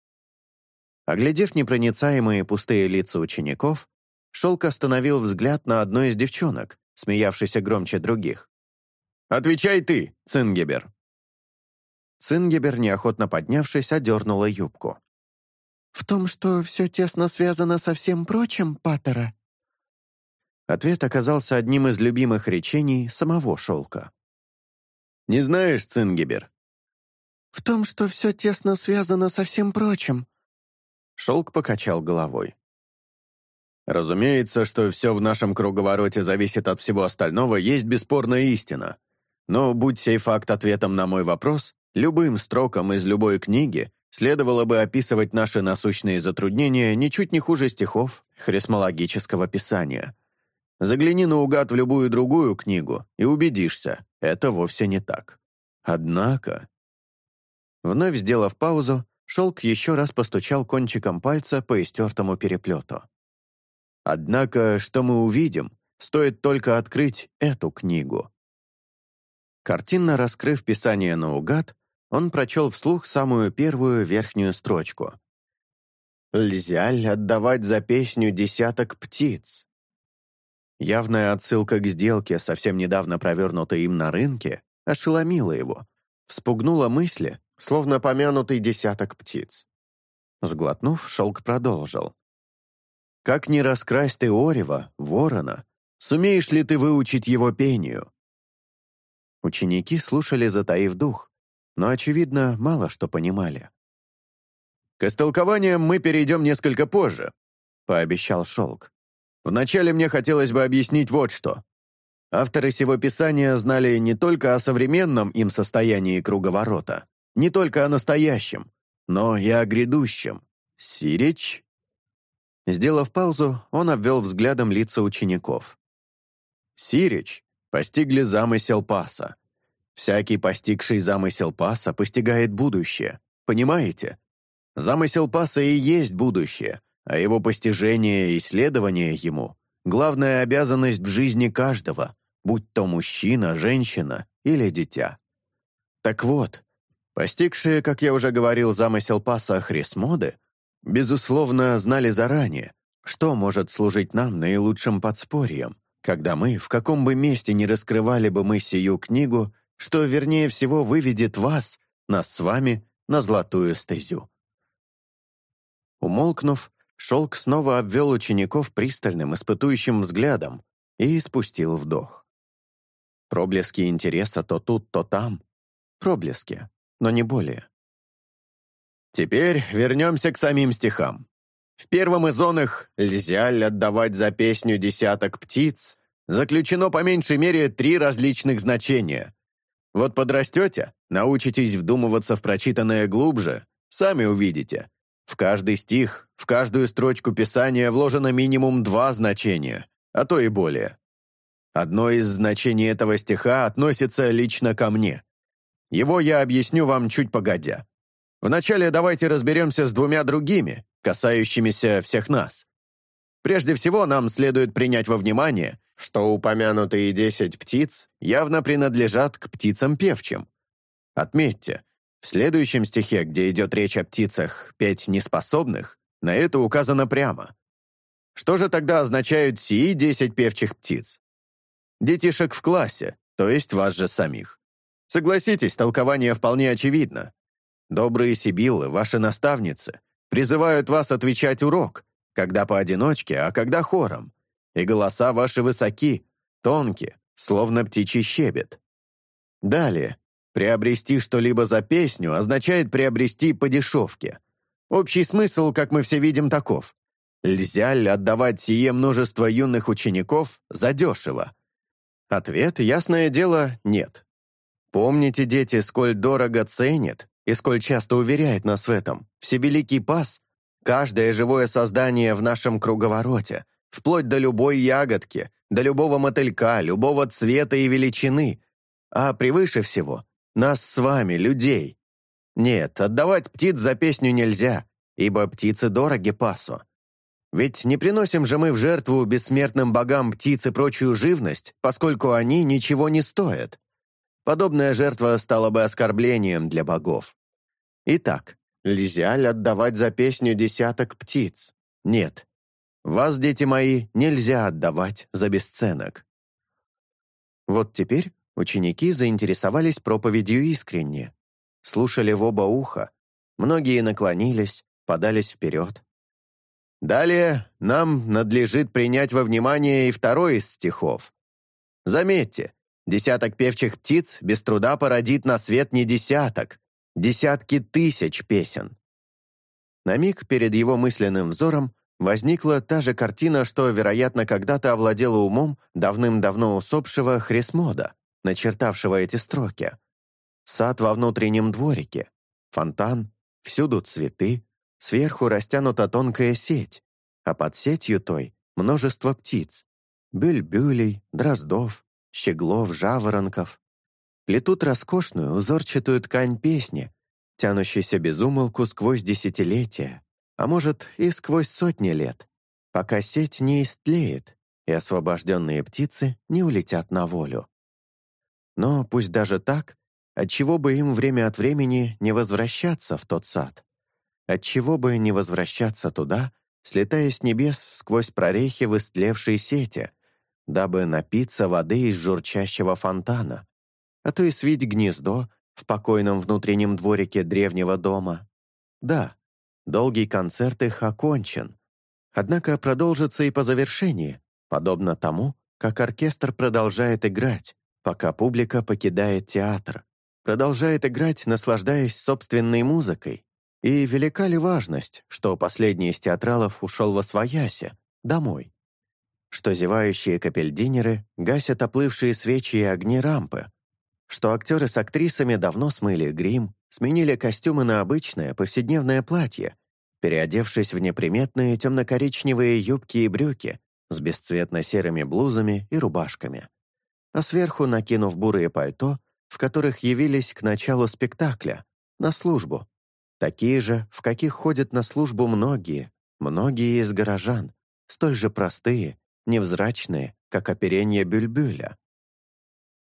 Оглядев непроницаемые пустые лица учеников, Шелк остановил взгляд на одной из девчонок, смеявшейся громче других. «Отвечай ты, Цингебер!» Цингебер, неохотно поднявшись, одернула юбку. «В том, что все тесно связано со всем прочим, Паттера?» Ответ оказался одним из любимых речений самого Шелка. «Не знаешь, Цингебер?» «В том, что все тесно связано со всем прочим». Шелк покачал головой. «Разумеется, что все в нашем круговороте зависит от всего остального, есть бесспорная истина. Но, будь сей факт ответом на мой вопрос, любым строкам из любой книги следовало бы описывать наши насущные затруднения ничуть не хуже стихов хрисмологического писания. Загляни наугад в любую другую книгу и убедишься, это вовсе не так. Однако...» Вновь сделав паузу, Шелк еще раз постучал кончиком пальца по истертому переплету. «Однако, что мы увидим, стоит только открыть эту книгу». Картинно раскрыв Писание наугад, он прочел вслух самую первую верхнюю строчку. «Льзяль отдавать за песню десяток птиц». Явная отсылка к сделке, совсем недавно провернутой им на рынке, ошеломила его, вспугнула мысли, словно помянутый десяток птиц. Сглотнув, Шелк продолжил. «Как не раскрась ты орева, ворона, сумеешь ли ты выучить его пению?» Ученики слушали, затаив дух, но, очевидно, мало что понимали. «К истолкованиям мы перейдем несколько позже», — пообещал Шелк. «Вначале мне хотелось бы объяснить вот что. Авторы сего писания знали не только о современном им состоянии круговорота, не только о настоящем, но и о грядущем. Сирич?» Сделав паузу, он обвел взглядом лица учеников. «Сирич постигли замысел Паса. Всякий, постигший замысел Паса, постигает будущее. Понимаете? Замысел Паса и есть будущее, а его постижение и исследование ему — главная обязанность в жизни каждого, будь то мужчина, женщина или дитя. Так вот, постигшие, как я уже говорил, замысел паса Хрисмоды, безусловно, знали заранее, что может служить нам наилучшим подспорьем, когда мы, в каком бы месте ни раскрывали бы мы сию книгу, что, вернее всего, выведет вас, нас с вами, на золотую стезю. Умолкнув, Шелк снова обвел учеников пристальным, испытующим взглядом и испустил вдох. Проблески интереса то тут, то там. Проблески, но не более. Теперь вернемся к самим стихам. В первом из оных «Льзяль отдавать за песню десяток птиц» заключено по меньшей мере три различных значения. Вот подрастете, научитесь вдумываться в прочитанное глубже, сами увидите. В каждый стих, в каждую строчку Писания вложено минимум два значения, а то и более. Одно из значений этого стиха относится лично ко мне. Его я объясню вам чуть погодя. Вначале давайте разберемся с двумя другими, касающимися всех нас. Прежде всего, нам следует принять во внимание, что упомянутые десять птиц явно принадлежат к птицам певчим. Отметьте, в следующем стихе, где идет речь о птицах петь неспособных, на это указано прямо. Что же тогда означают сии десять певчих птиц? Детишек в классе, то есть вас же самих. Согласитесь, толкование вполне очевидно. Добрые сибиллы, ваши наставницы, призывают вас отвечать урок, когда поодиночке, а когда хором, и голоса ваши высоки, тонкие, словно птичий щебет. Далее, приобрести что-либо за песню означает приобрести по дешевке. Общий смысл, как мы все видим, таков. Льзяль отдавать сие множество юных учеников задешево? Ответ, ясное дело, нет. Помните, дети, сколь дорого ценит и сколь часто уверяет нас в этом всевеликий пас, каждое живое создание в нашем круговороте, вплоть до любой ягодки, до любого мотылька, любого цвета и величины, а превыше всего нас с вами, людей. Нет, отдавать птиц за песню нельзя, ибо птицы дороги пасу. Ведь не приносим же мы в жертву бессмертным богам птиц и прочую живность, поскольку они ничего не стоят. Подобная жертва стала бы оскорблением для богов. Итак, льзяль отдавать за песню десяток птиц? Нет. Вас, дети мои, нельзя отдавать за бесценок. Вот теперь ученики заинтересовались проповедью искренне. Слушали в оба уха. Многие наклонились, подались вперед. Далее нам надлежит принять во внимание и второй из стихов. Заметьте, десяток певчих птиц без труда породит на свет не десяток, десятки тысяч песен. На миг перед его мысленным взором возникла та же картина, что, вероятно, когда-то овладела умом давным-давно усопшего Хрисмода, начертавшего эти строки. Сад во внутреннем дворике, фонтан, всюду цветы, сверху растянута тонкая сеть, а под сетью той множество птиц, бюльбюлей, дроздов, щеглов, жаворонков. Плетут роскошную узорчатую ткань песни, тянущейся без умолку сквозь десятилетия, а может и сквозь сотни лет, пока сеть не истлеет, и освобожденные птицы не улетят на волю. Но пусть даже так, отчего бы им время от времени не возвращаться в тот сад? Отчего бы не возвращаться туда, слетая с небес сквозь прорехи в истлевшей сети, дабы напиться воды из журчащего фонтана, а то и свить гнездо в покойном внутреннем дворике древнего дома? Да, долгий концерт их окончен, однако продолжится и по завершении, подобно тому, как оркестр продолжает играть, пока публика покидает театр, продолжает играть, наслаждаясь собственной музыкой. И велика ли важность, что последний из театралов ушел восвояси, домой? Что зевающие капельдинеры гасят оплывшие свечи и огни рампы? Что актеры с актрисами давно смыли грим, сменили костюмы на обычное повседневное платье, переодевшись в неприметные темно-коричневые юбки и брюки с бесцветно-серыми блузами и рубашками, а сверху накинув бурые пальто, в которых явились к началу спектакля, на службу, такие же, в каких ходят на службу многие, многие из горожан, столь же простые, невзрачные, как оперенье бюльбюля.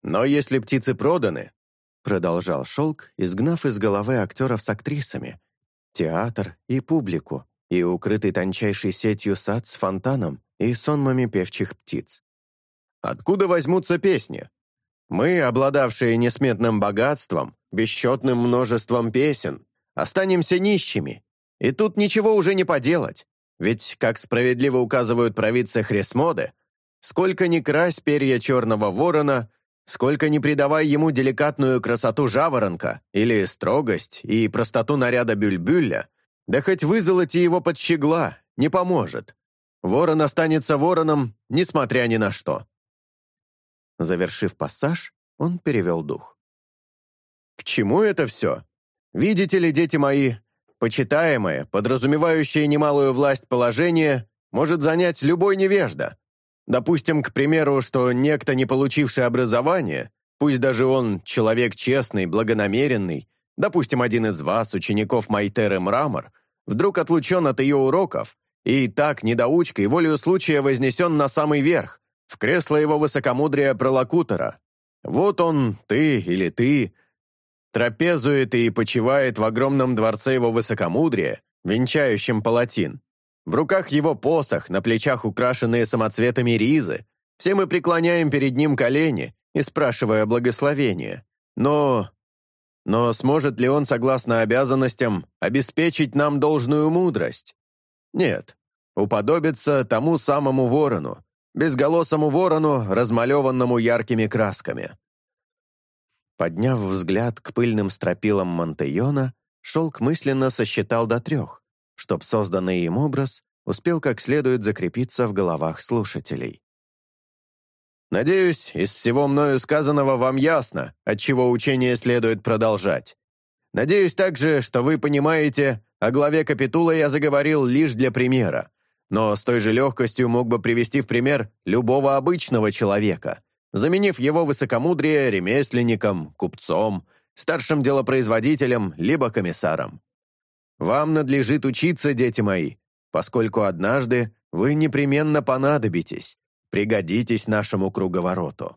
Но если птицы проданы, продолжал Шелк, изгнав из головы актеров с актрисами, театр и публику, и укрытый тончайшей сетью сад с фонтаном и сонмами певчих птиц. Откуда возьмутся песни? Мы, обладавшие несметным богатством, бесчетным множеством песен, останемся нищими. И тут ничего уже не поделать. Ведь, как справедливо указывают провидцы Хресмоды, сколько ни крась перья черного ворона, сколько ни придавай ему деликатную красоту жаворонка или строгость и простоту наряда бюльбюля, да хоть вызолоти его под щегла, не поможет. Ворон останется вороном, несмотря ни на что. Завершив пассаж, он перевел дух. К чему это все? Видите ли, дети мои, почитаемое, подразумевающее немалую власть положение, может занять любой невежда. Допустим, к примеру, что некто, не получивший образование, пусть даже он человек честный, благонамеренный, допустим, один из вас, учеников Майтеры Мрамор, вдруг отлучен от ее уроков и так недоучкой волею случая вознесен на самый верх, в кресло его высокомудрия пролокутора. Вот он, ты или ты, трапезует и почивает в огромном дворце его высокомудрия, венчающем палатин. В руках его посох, на плечах украшенные самоцветами ризы. Все мы преклоняем перед ним колени и спрашивая благословения. Но... Но сможет ли он, согласно обязанностям, обеспечить нам должную мудрость? Нет. Уподобится тому самому ворону, безголосому ворону, размалеванному яркими красками. Подняв взгляд к пыльным стропилам Монтейона, Шелк мысленно сосчитал до трех, чтоб созданный им образ успел как следует закрепиться в головах слушателей. Надеюсь, из всего мною сказанного вам ясно, отчего учение следует продолжать. Надеюсь также, что вы понимаете, о главе капитула я заговорил лишь для примера, но с той же легкостью мог бы привести в пример любого обычного человека, заменив его высокомудрие ремесленником, купцом, старшим делопроизводителем либо комиссаром. Вам надлежит учиться, дети мои, поскольку однажды вы непременно понадобитесь, пригодитесь нашему круговороту.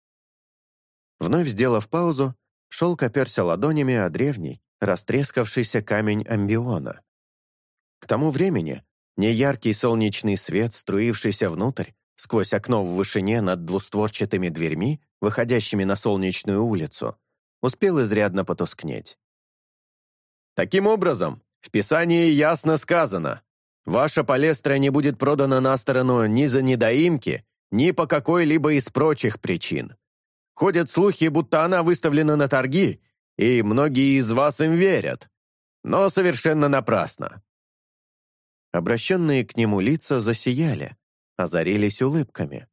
Вновь сделав паузу, Шелк оперся ладонями о древний, растрескавшийся камень амбиона. К тому времени неяркий солнечный свет, струившийся внутрь, сквозь окно в вышине над двустворчатыми дверьми, выходящими на солнечную улицу, успел изрядно потускнеть. Таким образом, в Писании ясно сказано, ваша палестра не будет продана на сторону ни за недоимки, ни по какой-либо из прочих причин. Ходят слухи, будто она выставлена на торги, и многие из вас им верят, но совершенно напрасно. Обращенные к нему лица засияли, озарились улыбками.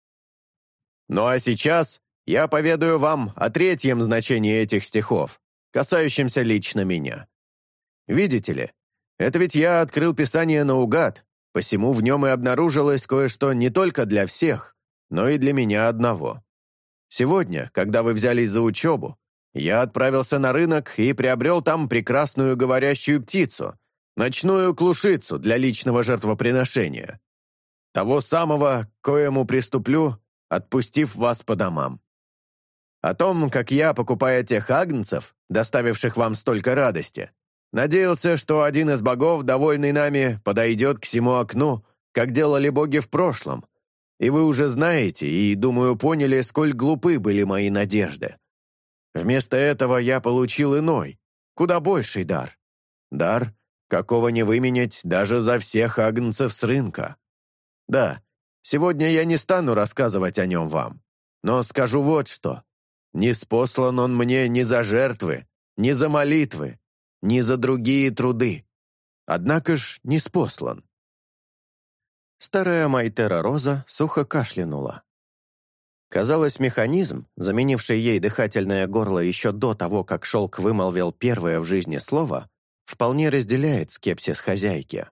Ну а сейчас я поведаю вам о третьем значении этих стихов, касающемся лично меня. Видите ли, это ведь я открыл Писание наугад, посему в нем и обнаружилось кое-что не только для всех, но и для меня одного. Сегодня, когда вы взялись за учебу, я отправился на рынок и приобрел там прекрасную говорящую птицу, ночную клушицу для личного жертвоприношения. Того самого, к коему приступлю, отпустив вас по домам. О том, как я, покупая тех агнцев, доставивших вам столько радости, надеялся, что один из богов, довольный нами, подойдет к сему окну, как делали боги в прошлом. И вы уже знаете, и, думаю, поняли, сколь глупы были мои надежды. Вместо этого я получил иной, куда больший дар. Дар, какого не выменять даже за всех агнцев с рынка. Да, сегодня я не стану рассказывать о нем вам, но скажу вот что. Не спослан он мне ни за жертвы, ни за молитвы, ни за другие труды. Однако ж не спослан. Старая Майтера Роза сухо кашлянула. Казалось, механизм, заменивший ей дыхательное горло еще до того, как Шелк вымолвил первое в жизни слово, вполне разделяет скепсис хозяйки.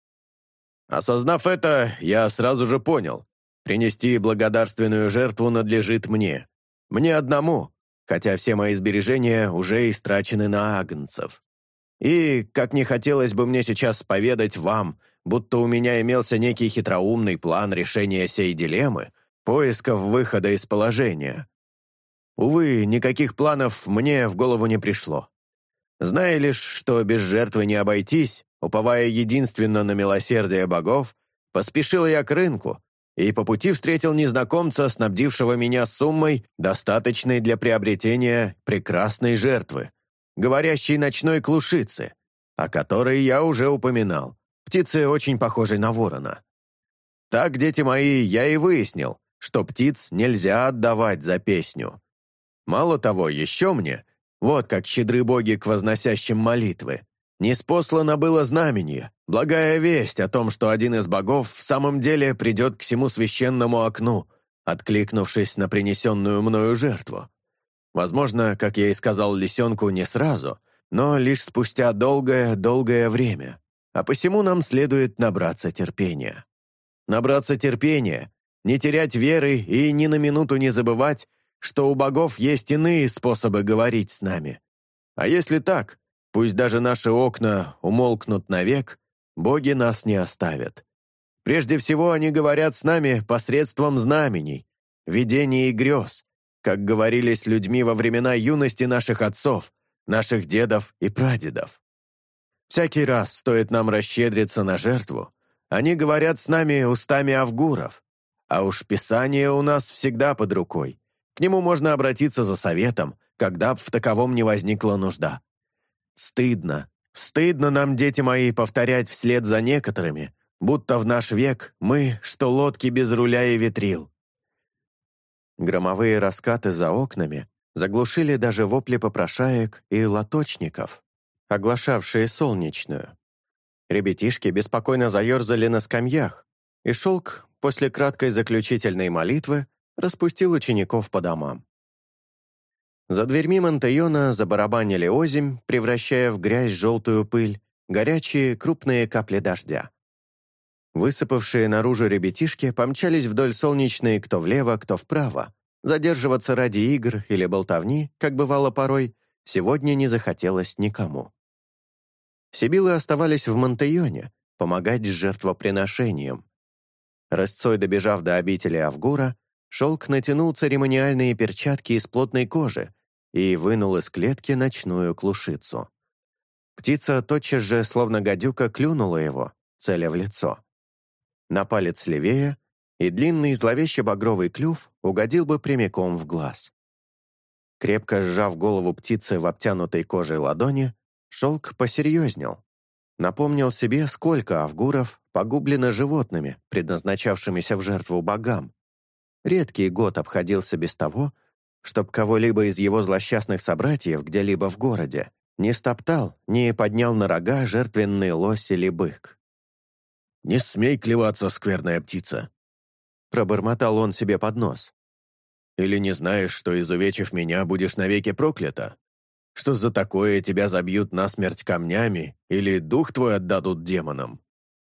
Осознав это, я сразу же понял, принести благодарственную жертву надлежит мне. Мне одному, хотя все мои сбережения уже истрачены на агнцев. И, как не хотелось бы мне сейчас поведать вам, будто у меня имелся некий хитроумный план решения сей дилеммы, поисков выхода из положения. Увы, никаких планов мне в голову не пришло. Зная лишь, что без жертвы не обойтись, уповая единственно на милосердие богов, поспешил я к рынку и по пути встретил незнакомца, снабдившего меня суммой, достаточной для приобретения прекрасной жертвы, говорящей ночной клушицы, о которой я уже упоминал, птицы, очень похожей на ворона. Так, дети мои, я и выяснил, что птиц нельзя отдавать за песню. Мало того, еще мне, вот как щедры боги к возносящим молитвы, ниспослано было знамение, благая весть о том, что один из богов в самом деле придет к всему священному окну, откликнувшись на принесенную мною жертву. Возможно, как я и сказал лисенку, не сразу, но лишь спустя долгое-долгое время, а посему нам следует набраться терпения. Набраться терпения, не терять веры и ни на минуту не забывать, что у богов есть иные способы говорить с нами. А если так, пусть даже наши окна умолкнут навек, боги нас не оставят. Прежде всего они говорят с нами посредством знамений, видений и грез, как говорили с людьми во времена юности наших отцов, наших дедов и прадедов. Всякий раз стоит нам расщедриться на жертву, они говорят с нами устами авгуров, а уж Писание у нас всегда под рукой. К нему можно обратиться за советом, когда б в таковом не возникла нужда. Стыдно, стыдно нам, дети мои, повторять вслед за некоторыми, будто в наш век мы, что лодки без руля и ветрил. Громовые раскаты за окнами заглушили даже вопли попрошаек и лоточников, оглашавшие солнечную. Ребятишки беспокойно заерзали на скамьях, и шелк после краткой заключительной молитвы распустил учеников по домам. За дверьми Монтейона забарабанили озимь, превращая в грязь желтую пыль, горячие крупные капли дождя. Высыпавшие наружу ребятишки помчались вдоль солнечной кто влево, кто вправо. Задерживаться ради игр или болтовни, как бывало порой, сегодня не захотелось никому. Сибилы оставались в Монтейоне, помогать с жертвоприношением. Рысцой добежав до обители Авгура, шелк натянул церемониальные перчатки из плотной кожи и вынул из клетки ночную клушицу. Птица тотчас же, словно гадюка, клюнула его, целя в лицо. На палец левее, и длинный зловеще-багровый клюв угодил бы прямиком в глаз. Крепко сжав голову птицы в обтянутой кожей ладони, шелк посерьезнел. Напомнил себе, сколько авгуров погублено животными, предназначавшимися в жертву богам. Редкий год обходился без того, чтоб кого-либо из его злосчастных собратьев где-либо в городе не стоптал, не поднял на рога жертвенный лось или бык. «Не смей клеваться, скверная птица!» Пробормотал он себе под нос. «Или не знаешь, что, изувечив меня, будешь навеки проклята? Что за такое тебя забьют насмерть камнями или дух твой отдадут демонам?»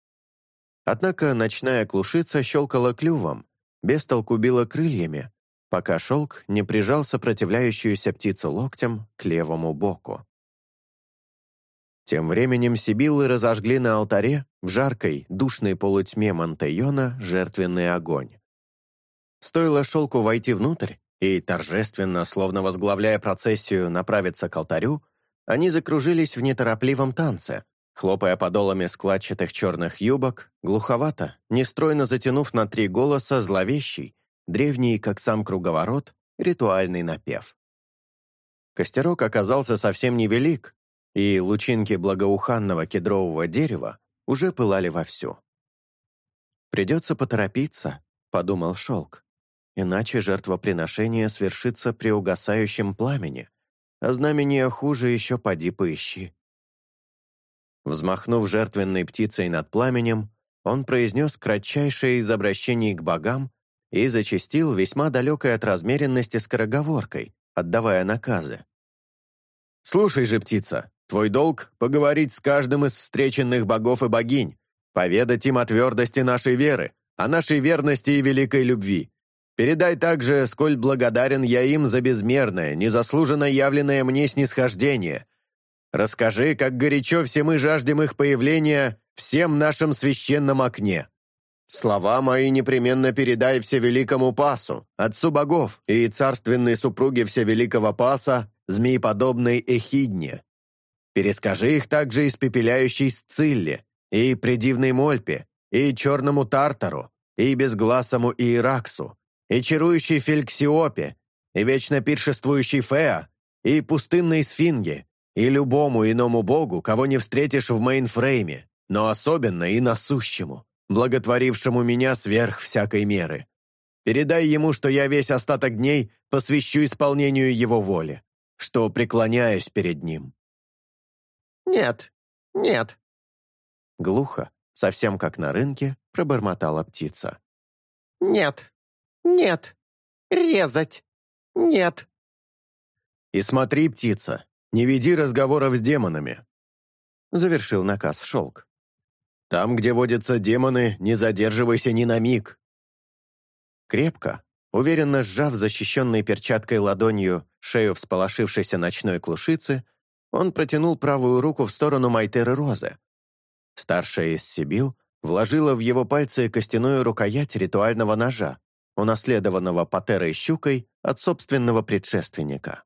Однако ночная клушица щелкала клювом, без толку била крыльями, пока шелк не прижал сопротивляющуюся птицу локтем к левому боку. Тем временем сибиллы разожгли на алтаре в жаркой, душной полутьме Монтейона жертвенный огонь. Стоило шелку войти внутрь и, торжественно, словно возглавляя процессию, направиться к алтарю, они закружились в неторопливом танце, хлопая подолами складчатых черных юбок, глуховато, нестройно затянув на три голоса зловещий, древний, как сам круговорот, ритуальный напев. Костерок оказался совсем невелик, и лучинки благоуханного кедрового дерева уже пылали вовсю. «Придется поторопиться», — подумал шелк, «иначе жертвоприношение свершится при угасающем пламени, а знамение хуже еще поди поищи». Взмахнув жертвенной птицей над пламенем, он произнес кратчайшее из обращений к богам и зачастил весьма далекой от размеренности скороговоркой, отдавая наказы. «Слушай же, птица, твой долг — поговорить с каждым из встреченных богов и богинь, поведать им о твердости нашей веры, о нашей верности и великой любви. Передай также, сколь благодарен я им за безмерное, незаслуженно явленное мне снисхождение. Расскажи, как горячо все мы жаждем их появления всем нашим священном окне. Слова мои непременно передай всевеликому Пасу, отцу богов и царственной супруге всевеликого Паса, змееподобной Эхидне. Перескажи их также испепеляющей Сцилле, и предивной Мольпе, и черному Тартару, и безгласому Иераксу, и чарующей Фельксиопе, и вечно пиршествующей Феа, и пустынной Сфинге, и любому иному богу, кого не встретишь в мейнфрейме, но особенно и насущему, благотворившему меня сверх всякой меры. Передай ему, что я весь остаток дней посвящу исполнению его воли, что преклоняюсь перед ним». «Нет, нет», — глухо, совсем как на рынке, пробормотала птица. «Нет, нет, резать, нет». «И смотри, птица, не веди разговоров с демонами», — завершил наказ Шелк. «Там, где водятся демоны, не задерживайся ни на миг». Крепко, уверенно сжав защищенной перчаткой ладонью шею всполошившейся ночной клушицы, он протянул правую руку в сторону Майтеры Розы. Старшая из Сибил вложила в его пальцы костяную рукоять ритуального ножа, унаследованного Патерой Щукой от собственного предшественника.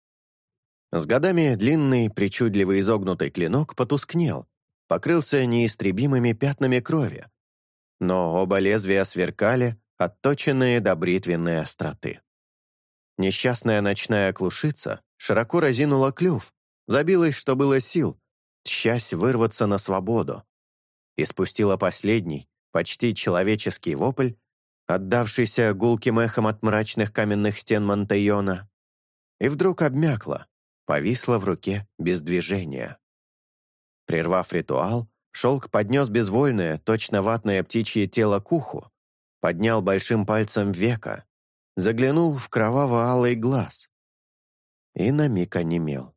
С годами длинный, причудливо изогнутый клинок потускнел, покрылся неистребимыми пятнами крови, но оба лезвия сверкали, отточенные до бритвенной остроты. Несчастная ночная клушица широко разинула клюв, забилась, что было сил, тщась вырваться на свободу, и спустила последний, почти человеческий вопль, отдавшийся гулким эхом от мрачных каменных стен Монтейона, и вдруг обмякла, повисла в руке без движения. Прервав ритуал, Шелк поднес безвольное, точно ватное птичье тело к уху, поднял большим пальцем века, заглянул в кроваво-алый глаз и на миг онемел.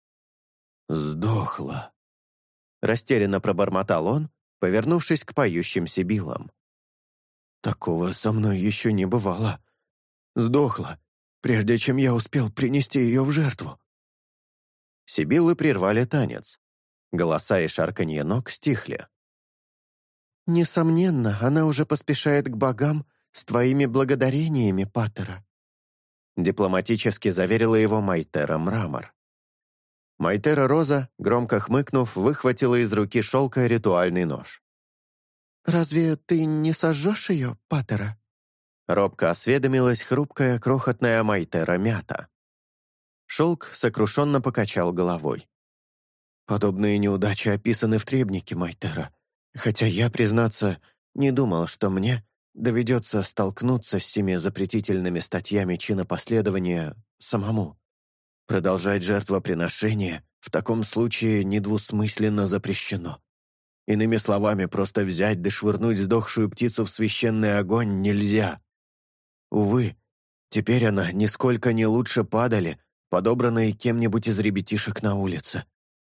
«Сдохла», — растерянно пробормотал он, повернувшись к поющим сибилам. «Такого со мной еще не бывало. Сдохла, прежде чем я успел принести ее в жертву». Сибилы прервали танец. Голоса и шарканье ног стихли. «Несомненно, она уже поспешает к богам с твоими благодарениями, Патера», дипломатически заверила его Майтера Мрамор. Майтера Роза, громко хмыкнув, выхватила из руки Шелка ритуальный нож. «Разве ты не сожжешь ее, Патера?» Робко осведомилась хрупкая, крохотная Майтера Мята. Шелк сокрушенно покачал головой. «Подобные неудачи описаны в требнике Майтера, хотя я, признаться, не думал, что мне доведется столкнуться с семи запретительными статьями чинопоследования самому. Продолжать жертвоприношение в таком случае недвусмысленно запрещено. Иными словами, просто взять да швырнуть сдохшую птицу в священный огонь нельзя. Увы, теперь она нисколько не лучше падали, подобранной кем-нибудь из ребятишек на улице».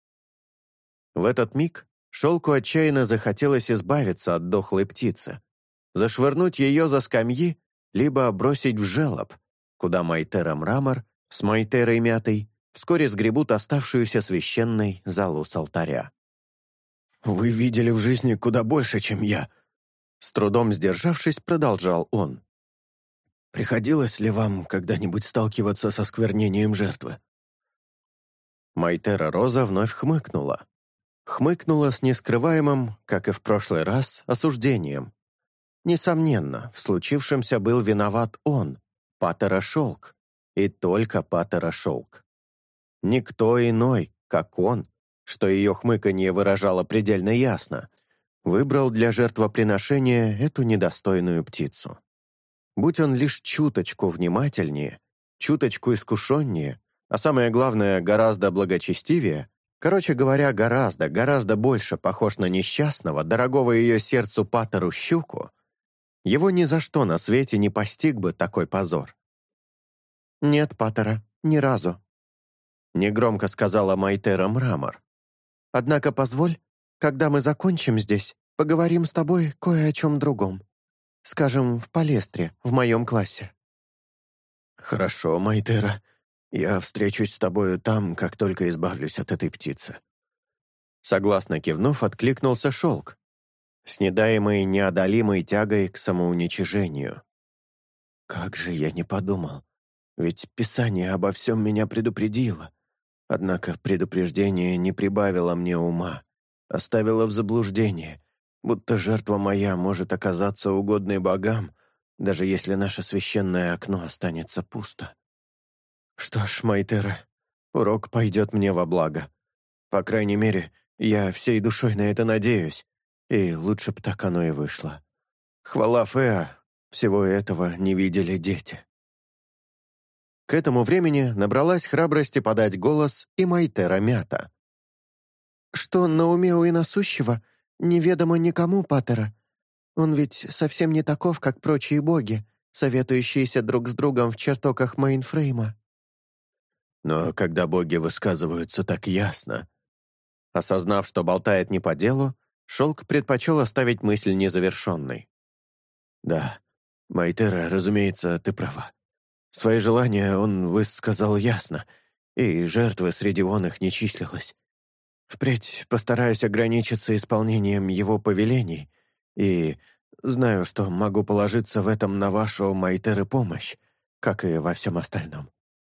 В этот миг Шелку отчаянно захотелось избавиться от дохлой птицы, зашвырнуть ее за скамьи, либо бросить в желоб, куда Майтера Мрамор с Майтерой Мятой вскоре сгребут оставшуюся священной залу с алтаря. «Вы видели в жизни куда больше, чем я», — с трудом сдержавшись, продолжал он. «Приходилось ли вам когда-нибудь сталкиваться со сквернением жертвы?» Майтера Роза вновь хмыкнула. Хмыкнула с нескрываемым, как и в прошлый раз, осуждением. Несомненно, в случившемся был виноват он, Патера Шелк, и только Патера Шелк. Никто иной, как он, что ее хмыканье выражало предельно ясно, выбрал для жертвоприношения эту недостойную птицу. Будь он лишь чуточку внимательнее, чуточку искушеннее, а самое главное, гораздо благочестивее, короче говоря, гораздо, гораздо больше похож на несчастного, дорогого ее сердцу Патеру Щуку, его ни за что на свете не постиг бы такой позор. «Нет, Патера, ни разу», — негромко сказала Майтера Мрамор. «Однако позволь, когда мы закончим здесь, поговорим с тобой кое о чем другом. Скажем, в палестре, в моем классе». «Хорошо, Майтера. Я встречусь с тобою там, как только избавлюсь от этой птицы». Согласно кивнув, откликнулся Шелк. снедаемый неодолимой тягой к самоуничижению. Как же я не подумал, ведь Писание обо всем меня предупредило. Однако предупреждение не прибавило мне ума, оставило в заблуждении, будто жертва моя может оказаться угодной богам, даже если наше священное окно останется пусто. Что ж, Майтера, урок пойдет мне во благо. По крайней мере, я всей душой на это надеюсь, и лучше б так оно и вышло. Хвала Феа, всего этого не видели дети. К этому времени набралась храбрости подать голос и Майтера Мята. «Что на уме у иносущего, неведомо никому, патера. Он ведь совсем не таков, как прочие боги, советующиеся друг с другом в чертогах Мейнфрейма». Но когда боги высказываются так ясно... Осознав, что болтает не по делу, Шелк предпочел оставить мысль незавершенной. «Да, Майтера, разумеется, ты права. Свои желания он высказал ясно, и жертвы среди вон их не числилось. Впредь постараюсь ограничиться исполнением его повелений, и знаю, что могу положиться в этом на вашу, Майтеры, помощь, как и во всем остальном».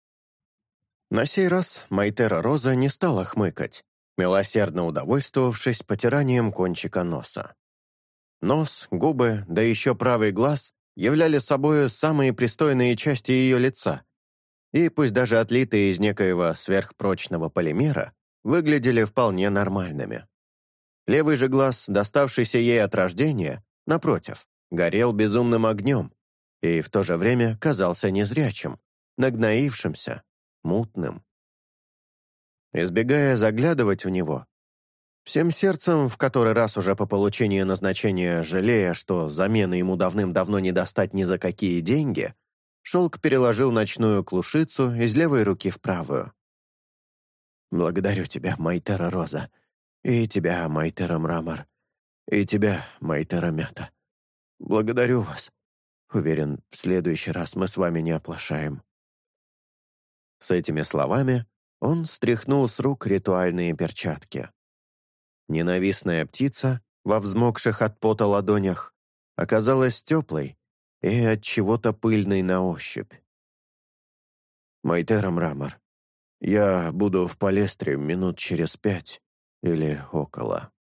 На сей раз Майтера Роза не стала хмыкать, милосердно удовольствовавшись потиранием кончика носа. Нос, губы, да еще правый глаз являли собою самые пристойные части ее лица, и пусть даже отлитые из некоего сверхпрочного полимера, выглядели вполне нормальными. Левый же глаз, доставшийся ей от рождения, напротив, горел безумным огнем и в то же время казался незрячим, нагноившимся, мутным. Избегая заглядывать в него, всем сердцем, в который раз уже по получении назначения жалея, что замены ему давным-давно не достать ни за какие деньги, Шелк переложил ночную клушицу из левой руки в правую. «Благодарю тебя, Майтера Роза, и тебя, Майтера Мрамор, и тебя, Майтера Мята. Благодарю вас. Уверен, в следующий раз мы с вами не оплошаем». С этими словами он стряхнул с рук ритуальные перчатки. Ненавистная птица, во взмокших от пота ладонях, оказалась теплой и от чего-то пыльной на ощупь. «Майтера Мрамор, я буду в Палестре минут через пять или около».